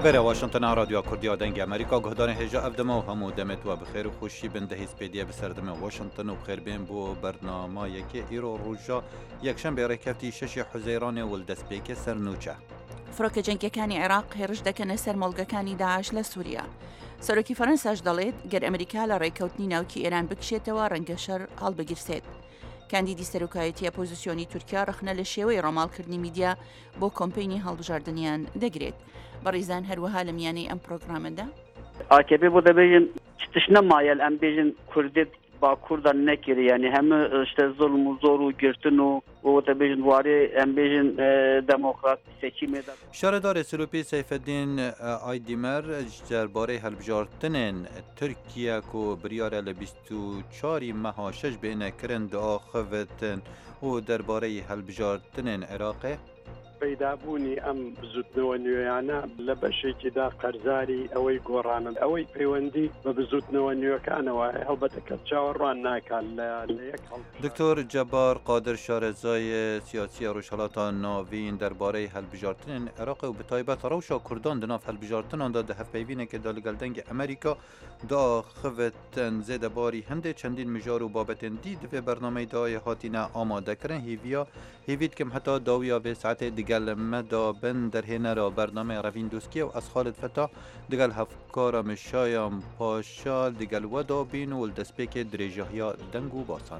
هەڤێرە واشنگتنە رادیۆ کوردیا دەنگی ئەمریکا گۆدانی هێژە ئەفدەمە و هەموو دەمێت وە بخێر و خوشی بن دەهیز پێدیە بەسەردەمە واشنگتن و بخێربێن بۆ بەرنامایەکی ئیرۆ ڕۆژە یەکشەمبێ ڕێکەفتی شەشی حوزەیرانێ ولدەستپێکە سەرنوچە. فڕۆکە جەنگیەکانی عێراق هێرش دەکەنە سەر مۆڵگەکانی داعش لە سووریا. سەرۆکی فەرەنساش دەڵێت گەر ئەمریکا لە ڕێکەوتنی ناوکی ئێران بکشێتەوە ڕەنگە شەر هەڵبگیرسێت. کاندیدی سەرۆکایەتی ئەپۆزیسیۆنی تورکیا ڕخنە لە شێوەی ڕۆماڵکردنی میدیا بۆ کۆمپەینی هەڵبژاردنیان دەگرێت. بەڕێزان هەروەها لە میانەی ئەم پرۆگرامەدا AKP bu da bejin çıtışına mayel em bejin Kürdet ba Kurdan nekiri yani hem işte zulmü zoru girtinu o da bejin vari em bejin demokrat seçimi de شارەدارê Silûpî Seyfeddîn Aydîmer derbarê hilbijartinên Tirkiye ku biryare li 24 meha şeş bêhne kirin diaxivetin û derbareyî hilbijartinên Iraqê پەیدابوونی ئەم بزوتنەوە نوێیانە لە بەشێکیدا قەرزاری ئەوەی گۆڕانن ئەوەی پەیوەندی بە بزوتنەوە نوێەکانەوە هەڵبەتەکە چاوەڕوان ناکات لە یەک هەڵ. دکتۆر جەبار قادر شارەزای سیاسی ڕۆژهەڵاتە ناوین دەربارەی هەلبژارتنên Iraqê û bi taybet rewşa Kurdan di nav هەلبژارtinan de di hevpeyvînekê da li gel dengê Amerîka daxivetin zêdebarî hindê çendîn mijar û babetên dî di vê bernameyê dayê hatîne amadekirin hêviya hêvî dikim heta dawiya vê saetê digel me da bin derhênera bername Revîn Doskî û ez Xalid Fetah digel hevkara Mişayan Paşa digel we dabîn û li destpêkê dirêjahiya deng û basan.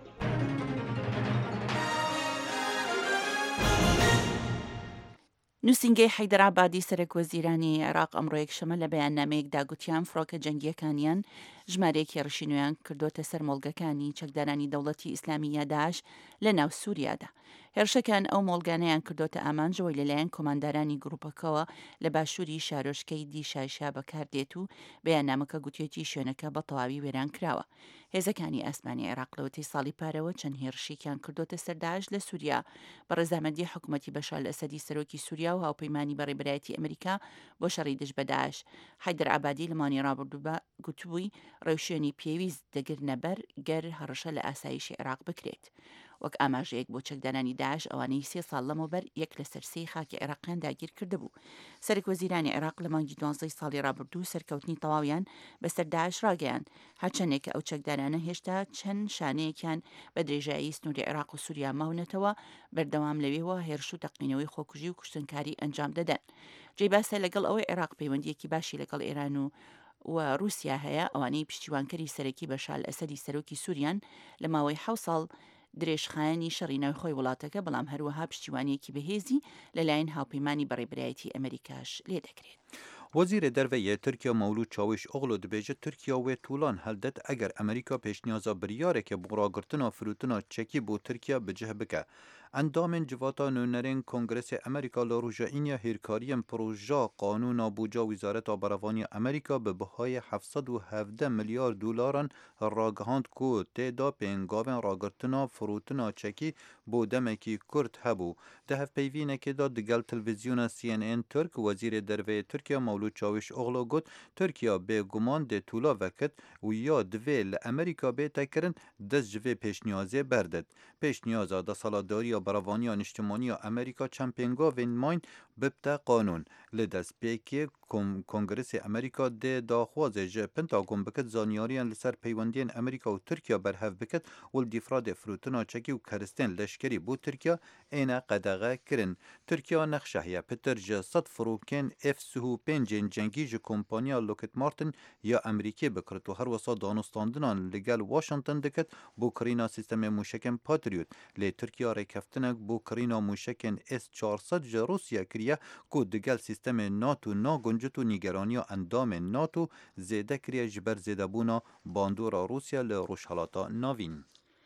نووسنگەی حەیدەرابادی سەرۆکوەزیرانی عێراق ئەمڕۆ یەکشەمە لە بەیاننامەیەکدا گوتیان فڕۆکە جەنگیەکانیان ژمارەیەکی ڕشی نوێیان کردوتە سەر مۆڵگەکانی چەکدارانی دەوڵەتی ئیسلامی یا داعش لە ناو سووریادا. هێرشەکان ئەو مۆڵگانەیان کردوتە ئامانجەوەی لەلایەن کۆماندارانی گروپەکەوە لە باشووری شارۆشکەی دیشایشا بەکاردێت و بەیاننامەکە گوتێتی شوێنەکە بە تەواوی وێران کراوە. هێزەکانی ئاسمانی عێراق لەوەتی ساڵی پارەوە چەند هێرشێکیان کردوتە سەر داعش لە سووریا بە ڕێزامەندی حکوومەتی بەشار لە ئەسەدی سەرۆکی سووریا و هاوپەیمانی بەڕێبەرایەتی ئەمریکا بۆ شەڕی دژ بە داعش. حەیدەرعابادی لە مانی ڕابردوودا گوتبووی ڕێوشێنی پێویست دەگرنە بەر گەر هەڕەشە لە ئاسایشی عێراق بکرێت. وەک ئاماژەیەک بۆ چەکدارانی داعش ئەوانەی 3 ساڵ لەمەوبەر یەک لە سەرسەی خاکی عێراقیان داگیر کردهبوو. سەرۆکوەزیرانی عێراق لە مانگی 12 ساڵی ڕابردوو سەرکەوتنی تەواویان بەسەر داعش ڕاگەیاند هەرچەندێک کە ئەو چەکدارانە هێشتا چەند شانەیەکیان بە درێژایی سنووری عێراق و سووریا ماونەتەوە بەردەوام لەوێەوە هێرش و تەقینەوەی خۆکوژی و کوشتنکاری ئەنجام دەدەن. جێ باسە لەگەڵ ئەوەی عێراق پەیوەندیەکی باشی لەگەڵ ئێران و رووسیا هەیە ئەوانەی پشتیوانکەری سەرەکی بەشار لە ئەسەدی سەرۆکی سووریان لە ماوەی 7 ساڵ درێژخایەنی شەڕی ناوخۆی وڵاتەکە بەڵام هەروەها پشتیوانیەکی بەهێزی لەلایەن هاوپەیمانی بەڕێبەرایەتی ئەمریکاش لێ دەکرێت. وەزیرە دەرڤەیە تورکیا مەولود چاوش ئۆغڵۆ دەبێژە تورکیا وێ توولان هەلدەت ئەگەر ئەمریکا پێشنیازە بریارێکە بۆ ڕاگرتنە فرۆتنە چەکی بۆ تورکیا بجه بکە. ئەندامên civata nûnerên Kongresê Amerîka li rojeyîniya hêrkariyên proja qanûna bûca Wîzareta Berevaniya Amerîka bi bihayê 717 milyar dolaran ragihand ku têda pêngavên ragirtina firûtina çekî bo demekî Kurd hebû. Di hevpeyvînekê de digel televîzyona CNN Türk Wezîrê Derveyê Tirkiye Mevlûd Çavuşoğlu got Tirkiye bêguman dê tûla vekit û ya divê li Amerîka bêtekirin dest ji vê pêşniyazê berdet. Pêşniyaza desaladariya Berevaniya Niştimaniya Amerîka çend pêngavên mayn bibte qanûn. Li destpêkê Kongresê Amerîka dê daxwazê ji Pentagon bikit zanyariyên li ser peywendiyên Amerîka û Tirkiye berhev bikit û li dîfradê firûtina çekî û keristên leşkerî bû Tirkiye êne qedexe kirin. Tirkiye nexşehiye pitir ji 100 firokên F-35 cengî ji kompanya Lockheed Martin ya Amerîkê bikirit û her wesa danostandinan li gel Washington dikit bۆ kirîna sîstemê mûşekên Patriot. Lê Tirkiye rêkeftinek bۆ kirîna mûşekên S-400 ji Rûsya kiriye ku digel sîstemê NATO naguncit û nîgeraniya endamên NATO zêde kiriye ji ber zêdebûna bandora Rûsya li Rojhilatê Navîn.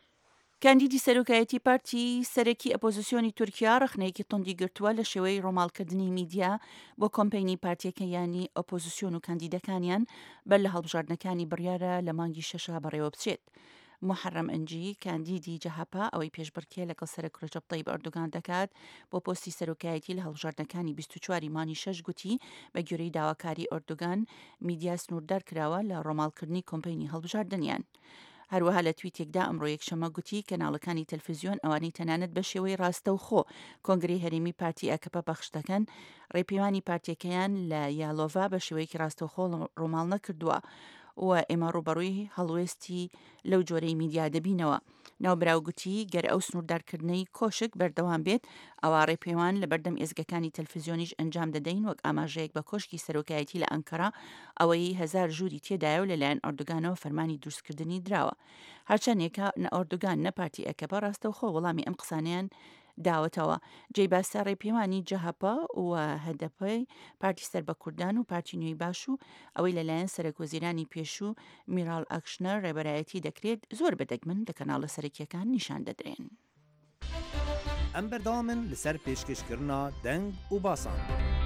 کاندیدی سەرۆکایەتی پارتی سەرەکی ئەپۆزیسیۆنی تورکیا ڕخنەیەکی تۆندی گرتووە لە شێوەی ڕۆماڵکردنی میدیا بۆ کۆمپەینی پارتیەکەیانی ئۆپۆزیسیۆن و کاندیدەکانیان بەر لە هەڵبژاردنەکانی بڕیارە لە مانگی شەشا بەڕێوە بچێت. محرم ئەنجی کاندیدی جەهاپا ئەوەی پێشبڕکێ لەگەڵ سەرۆک ڕەجەب طەیب ئەردۆغان دەکات بۆ پۆستی سەرۆکایەتی لە هەڵبژاردنەکانی 24 مانی شەش گوتی بە گوێرەی داواکاری ئەردۆغان میدیا سنووردار کراوە لە ڕۆماڵکردنی کۆمپەینی هەڵبژاردنیان. هەروەها لە تویتێکدا ئەمڕۆ یەکشەمە گوتی کەناڵەکانی تەلڤیزیۆن ئەوانەی تەنانەت بە شێوەی ڕاستەوخۆ کۆنگری هەرێمی پارتی ئەکەپە بەخش دەکەن ڕێپەیوانی پارتیەکەیان لە یالۆڤا بە شێوەیەکی ڕاستەوخۆ ڕۆماڵ نەکردووە و ئێمە ڕوبەڕووی هەڵوێستی لەو جۆرەی میدیا دەبینەوە. ناوبراو گوتی گەر ئەو سنووردارکردنەی کۆشک بەردەوام بێت ئەوە ڕێپەیوان لە بەردەم ئێزگەکانی تەلڤیزیۆنیش ئەنجام دەدەین وەک ئاماژەیەک بە کۆشکی سەرۆکایەتی لە ئەنکەرا ئەوەی 1000 ژووری تێدایە و لەلایەن ئەردوگانەوە فەرمانی دروستکردنی دراوە. هەرچەندێکە نە ئەردوگان نە پارتی ئەکەپە ڕاستەوخۆ وەڵامی ئەم قسانیان داوەتەوە. جێباسا ڕێپەیوانی جەهەپە و هەدەپەی پارتی سەر بە کوردان و پارتی نوێی باش و ئەوەی لەلایەن سەرۆکوەزیرانی پێشوو میراڵ ئەکشنەر ڕێبەرایەتی دەکرێت زۆر بەدەگمن لە کەناڵە سەرەکیەکان نیشان دەدرێن. ئەم بەردەوامن لەسەر پێشکەشکردنا دەنگ و باسان.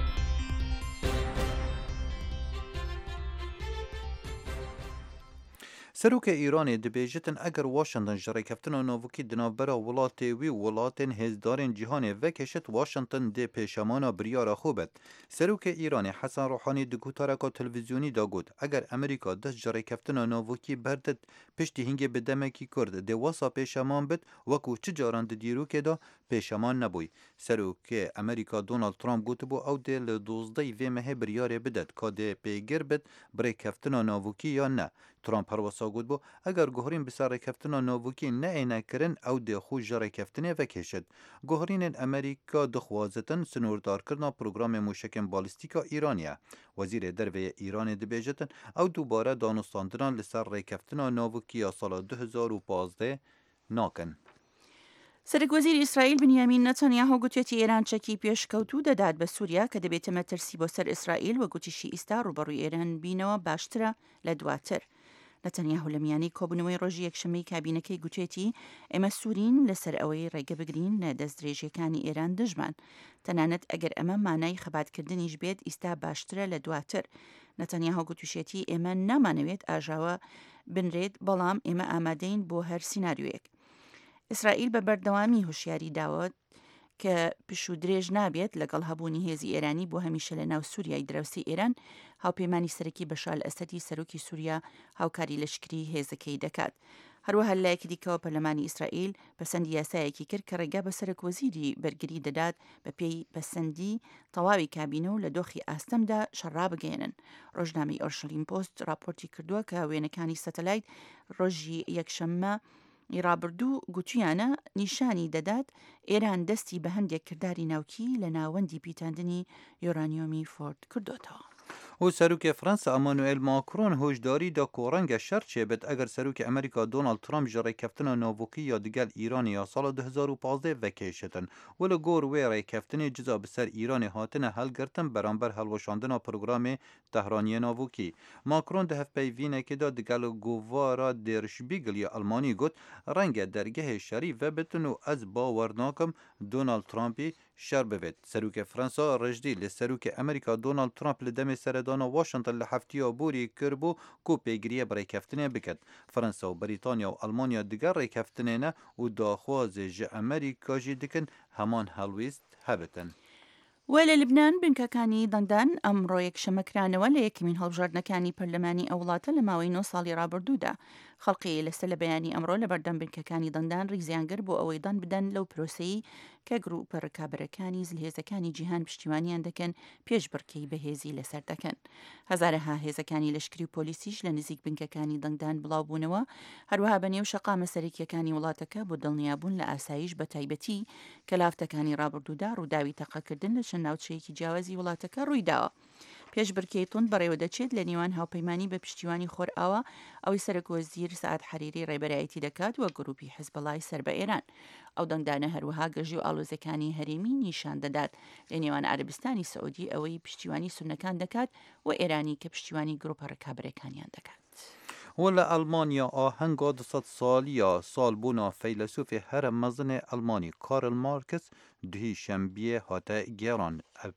سەرۆکە ئیرانê dibêjitin eger Washington ji rêkeftina navokî di navbera welatê wî welatên hêzdarên cîhanê vekêşit Washington dê pêşemana biryara xwe bet. Serokê Îranê Hesan Rohanî di gutareka televîzyonî da got eger Amerîka dest ji rêkeftina navokî berdit piştî hingê bi demekî Kurd dê wesa pêşeman bit wekû çi caran di dîrokê da pêşeman nebûy. Serokê Amerîka Donald Trump gotibû ew dê li 12 vê mehê biryarê bidet ka dê pêgir bit bi rêkeftina navokî ya ne. Trump herwesa gotbû eger guherîn bi ser rêkeftina navokî neêne kirin ew dê xwe ji rêkeftinê vekêşit. Guherînên Amerîka dixwazitin sinûrdarkirina programê mûşekên balîstîka Îranê. Wezîrê Derveyê Îranê dibêjitin ew dubare danûstandinan li ser rêkeftina navokî ya sala 2015 nakin. سەرۆکوەزیری ئیسرائیل بنیامین نەتەنیاهو گوتێتی ئێران چەکی پێشکەوتوو دەدات بە سووریا کە دەبێتە مەترسی بۆ سەر ئیسرائیل و گوتیشی ئیستا ڕوبەڕووی ئێران بینەوە باشترە لە دواتر. نەتەنیاهو لە میانەی کۆبوونەوەی ڕۆژی یەکشەمەی کابینەکەی گوتێتی ئێمە سوورین لەسەر ئەوەی ڕێگە بگرین لە دەست درێژیەکانی ئێران دژمان. تەنانەت ئەگەر ئەمە مانای خەباتکردنیش بێت ئیستا باشترە لە دواتر. نەتەنیاهو گوتوشێتی ئێمە نامانەوێت ئاژاوە بنرێت بەڵام ئێمە ئامادەین بۆ هەر سیناریۆیەک. ئیسرائیل بە بەردەوامی هوشیاری داوت کە پشو درێژ نابێت لەگەڵ هەبوونی هێزی ئێرانی بۆ هەمیشە لە ناو سووریای دراوسی ئێران هاوپەیمانی سەرەکی بەشار ئەسەدی سەرۆکی سووریا هاوکاری لەشکری هێزەکەی دەکات. هەروەها لایەکی دیکەوە پەرلەمانی ئیسرائیل پەسەندی یاسایەکی کرد کە ڕێگا بە سەرۆکوەزیری بەرگری دەدات بە پێی پەسەندی تەواوی کابینە و لە دۆخی ئاستەمدا شەڕابگەێنن. ڕۆژنامەی ئۆرشەلیم پۆست راپۆرتی کردووە کە وێنەکانی سەتەلایت ڕۆژی یەکشەممە ڕابردوو گوتیانە نیشانی دەدات ئێران دەستی بە هەندێک کردداری ناوکی لە ناوەندی پیتاندنی یۆرانیۆمی فۆرد کردوتەوە. و سەرۆکێ فرەنسا ئەمانوئێل ماکرۆن هۆشداری دا کۆ ڕەنگە شەر چێبێت ئەگەر سەرۆکی ئەمریکا دۆناڵد ترامپ ji rêkeftina navokî ya digel Îranê ya sala 2015 vekêşitin û li gor wê rêkeftinê ciza bi ser Îranê hatine helgirtin beramber helweşandina programê Tehraniyê navokî. Makron di hevpeyvînekê da digel govara Der Spiegel ya Almanî got renge dergehê şerî vebitin û ez bawer nakim Donald Trumpî şer bivêt. Serokê Fransa rejdî li serokê Amerîka Donald Trump li demê seredana Washington li heftiya borî kirbû ku pêgiriye bi rêkeftinê biket. Fransa û Brîtanya û Almanya diger rêkeftinê ne û daxwazê ji Amerîka jî dikin heman helwîst hebitin. وە لە لبنان بنکەکانی دەنگدان ئەمڕۆ یەکشەمەکرانەوە لە یەکمین هەڵبژاردنەکانی پەرلەمانی ئەو وڵاتە لە ماوەی 9 ساڵی ڕابردوودا. خەڵقی لەسەر لە بەیانی ئەمڕۆ لە بەردەم بنکەکانی دەنگدان ڕیزیانگر بۆ ئەوەی دەنگ بدەن لەو پرۆسەی کە گروپە ڕکابەرەکانی زلهێزەکانی جیهان پشتیوانیان دەکەن پێش بڕکەی بەهێزی لەسەر دەکەن. هەزارەها هێزەکانی لەشکری و پۆلیسیش لە نزیک بنکەکانی دەنگدان بڵاو بوونەوە هەروەها بەنێو شەقامە سەرەکیەکانی وڵاتەکە بۆ دڵنیابوون لە ئاسایش بە تایبەتی کە لافتەکانی ڕابردوودا ڕووداوی تەقەکردن لە چەند ناوچەیەکی جیاوازی وڵاتەکە ڕوویداوە. پێش بڕکەی تند بەڕێوە دەچێت لە نێوان هاوپەیمانی بە پشتیوانی خۆرئاوە ئەوەی سەرۆکوەزیر سەعات حەریری ڕێبەرایەتی دەکات وە گروپی حیزبەڵای سەر بە ئێران. ئەو دەنگدانە هەروەها گەژی و ئاڵۆزەکانی هەرێمی نیشان دەدات لە نێوان عەربستانی سەعودی ئەوەی پشتیوانی سونەکان دەکات و ئێرانی کە پشتیوانی گروپە ڕکابەرەکانیان دەکات. ولا ئەلمانیا ئاهەنگا 200 سالیە سالبوونا فەیلسوفی هەرە مەزنێ ئەلمانی کارل مارکس دوهی شەمبیە هاتە گێڕان.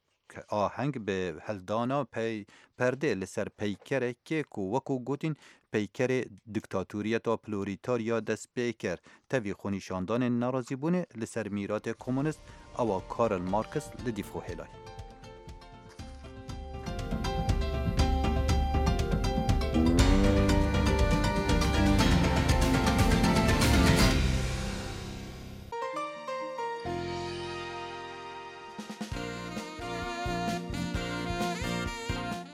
ئاهەنگ bi heldana perdê li ser peykerekê ku wekû gotin peykerê diktatûriyeta plorîtariya dest pê kir. Tevî xwenîşandanên nerazîbûnê li ser mîratê komûnîst ewa Karl Marx li dîfxwe hêlay.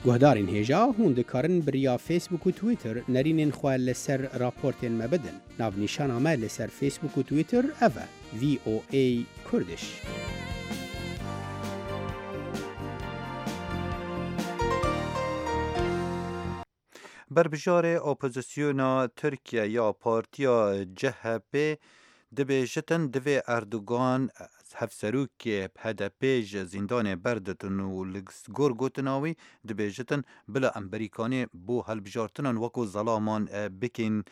گهدارین هیجا هون دکارن بریا فیسبوک و تویتر نرینین خواه لسر راپورتین مبدن. ناو نیشان آمه لسر فیسبوک و تویتر اوه VOA کردش. بربجار اپوزیسیونا ترکیه یا پارتیا CHP دبیجتن دوی اردوگان هفسروک هدپیج زندان بردتن و لگسگور گوتناوی دبیجتن بلا امریکانی بو هلبجارتنان وکو ظلامان بکن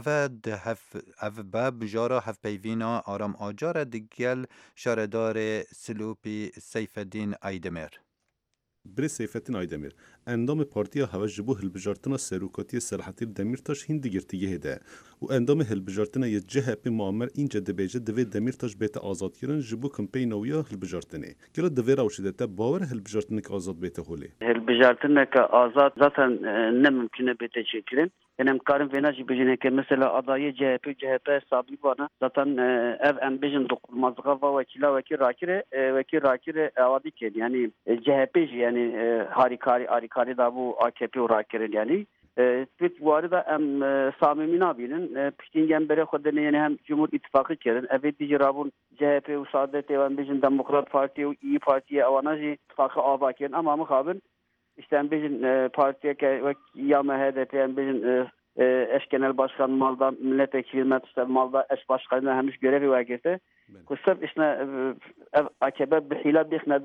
اف باب بجارا هف پیوینا آرام آجار دگل شاردار سلوپی سیف الدین ایدمیر بر سیفتین آیدمیر اندام پارتیا هواج بو هلبجارتنا سروکاتی سرحتی دمیرتاش هندی گرتیه ده و اندام هلبجارتنا یه CHP معمر اینجا دبیجه دوی دمیرتاش بیت آزاد کردن جبو کمپینویا هلبجارتنه کلا دوی راوشیده تا باور هلبجارتنه که آزاد بیت هولی هلبجارتنه که آزاد zaten نممکنه بیت چکرین yani امکارم ویناجی بجنه که مثلا ادای CHP sabit bana zaten ev embejin dokunmazlığa ve vekil rakire avadi ki yani CHP yani harikari da bu AKP rakire yani Tweet bu arada em samimi nabinin piştingen bere xodene yani hem Cumhur İttifakı kerin evet dicirabun CHP ve Saadet Evembejin Demokrat Parti ve İyi Parti'ye avanajı ittifakı ava kerin ama mukabın işte embejin partiye ve ya HDP embejin eş genel başkan malda milletvekili mecliste malda eş başkanına hemiş görevi vakti kusur işte AKP bihila bihnet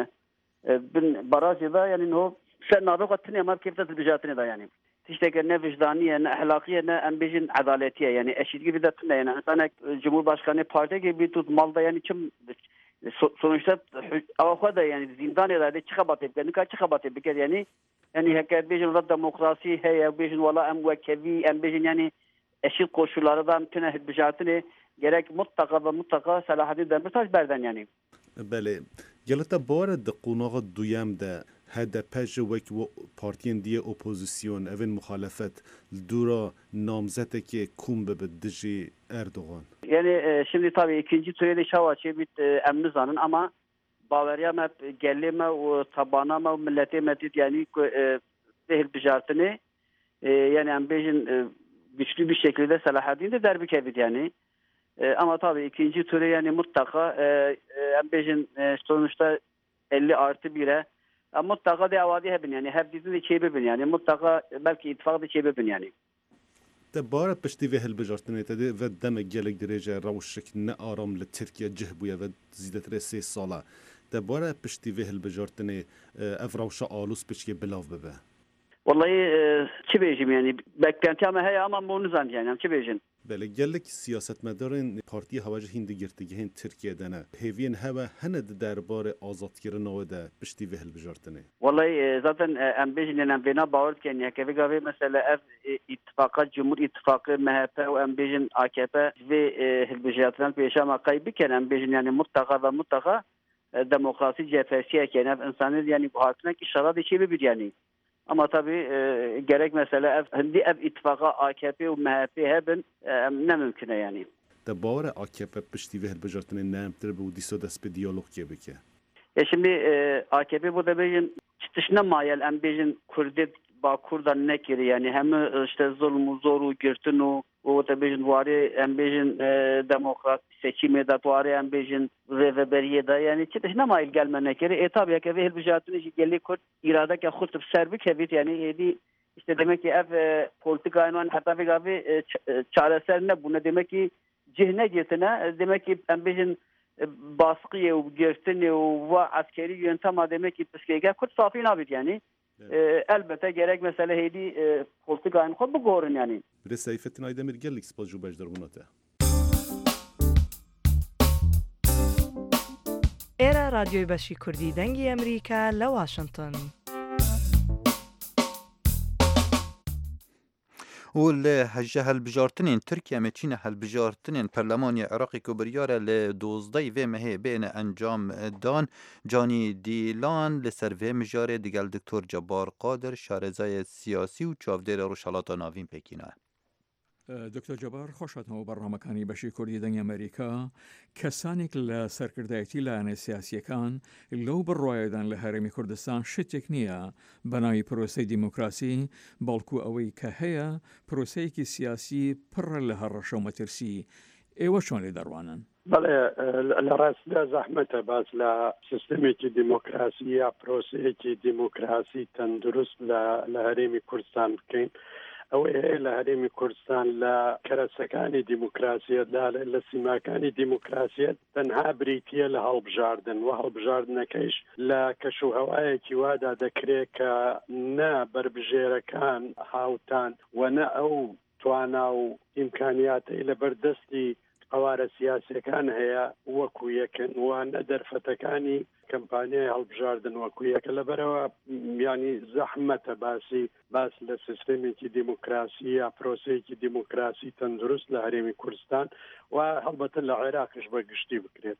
bin barajda yani o sen nabıqatını ama keyfte tebicatını da yani تشتكي نه وجدانية نه أخلاقية نه أنبيجن عدالتية يعني أشيد gibi de tüne yani sana Cumhurbaşkanı parti gibi tut malda yani kim sonuçta avukada yani zindan ederdi çıkabat ettiğini kaç çıkabat ettiği yani hakaret bejin ve demokrasi heye bejin valla emvekevi embejin yani eşit koşullardan tüne hizbijatını gerek mutlaka Selahattin Demirtaş berden yani. بله گلتا باره دقوناغ دویم ده HDP جوک و پارتین دیه اپوزیسیون اوین مخالفت دورا نامزده که کوم به دجی اردوغان yani şimdi tabii ikinci türede şavaçı bit emnizanın ama baveriyam hep gellime o tabanama millete metit yani zehir ticaretini yani embejin güçlü bir şekilde Selahattin de derbi kevit yani ama tabii ikinci türe yani mutlaka embejin sonuçta 50+1'e mutlaka devadi hebin yani hep dizin de çebebin yani mutlaka belki ittifak da çebebin yani. تبارة بشتي في هالبجارتني تدي ودم جالك درجة روشك نأرام لتركيا جهبويا وزيدت رسي صالة تبارة بشتي في هالبجارتني أفروشة آلوس بشكي بلاف ببه والله çi bejim yani beklenti ama heye ama bunu zan yani çi bejim. بله جالك سياسة مدارين بارتي هواج هند جرتجهين تركيا دنا هيفين هوا هند دربار آزاد كرنا وده بشتي في هالبجارتني والله zaten embejin yani bina bağırken ya kevi gavi mesela ev ittifaka Cumhur İttifakı MHP ve embejin AKP ve hizbijatından peşama kaybıken embejin yani mutlaka demokrasi cephesiye yani insanın yani bu halkına ki şarad içi bir yani. Ama tabii gerek mesela ev ittifaka AKP ve MHP hebin ne mümkün yani. تبارة AKP بشتي في هالبجارتني نام تربو ديسو دس بديالوج كيبكه. Şimdi AKP bu da bejin çıtışına mayel embejin Kurdan ne kiri yani hem işte zulmü zoru girtinu o da bejin vari embejin demokrat seçimi da vari embejin reveberiye da yani çıtışına mayel gelmene kiri tabii AKP hizbijatını gelli Kürt irade ki xutup serbi kevit yani işte demek ki ev politika aynen hatta bir abi çaresel ne bu ne demek ki cihne girtine demek ki embejin baskıya ve girtini ve askeri yöntem demek ki psikoloji Kürt safi nabit yani elbette gerek mesela hedi politika aynen xud bu gorun yani. Bir sayfetin Aydemir gellik spazju bajdar bunata. ئێرە رادیۆی بەشی کوردی دەنگی ئەمریکا لە واشنگتن. والهجه هالبجارتنين تركيا متشينة هالبجارتنين برلمانيا عراقي كبريارة لدوزداي في مهي بين انجام دان جاني ديلان لسر مجاري ديگل دكتور جبار قادر شارزاي سياسي و چافدير روشالاتا ناوين بكينه. دکتۆر جەبار خۆشاتەوە بەڕامەکانی بەشی کوردی دەنگی ئەمریکا کەسانێک لە سەرکردایەتی لایەنە سیاسیەکان لەو بڕواایەدان لە هەرێمی کوردستان شتێک نییە بەناوی پرۆسەی دیموکراسی بەڵکو ئەوەی کە هەیە پرۆسەیەکی سیاسی پڕە لە هەڕەشە و مەترسی ئێوە چۆن لێ دەڕوانن؟ بەڵێ لە ڕاستدا زەحمەتە باس لە سیستەمێکی دیموکراسی یا پرۆسەیەکی دیموکراسی تەندروست لە هەرێمی کوردستان بکەین. ئەوەی هەیە لە هەرێمی کوردستان لە کەرەسەکانی دیموکراسیەتدا لە سیماکانی دیموکراسیەت تەنها بریتیە لە هەڵبژاردن و هەڵبژاردنەکەیش لە کەشوهەوایەکی وادا دەکرێت کە نە بربژێرەکان هاوتان و نە ئەو توانا و ئیمکانیاتەی لە بەردەستی ئەوارە سیاسەکان هەیە وەکو یەکن وانە دەرفەتەکانی کەمپانیای هەڵبژاردن وەکو یەکە لەبەرەوە ینی زەحمەتە باس لە سیستەمێکی دیموکراسی یا پرۆسەیەکی دیموکراسی تەندروست لە هەرێمی کوردستان و هەڵبەتە لە عێراقش بەگشتی بکرێت.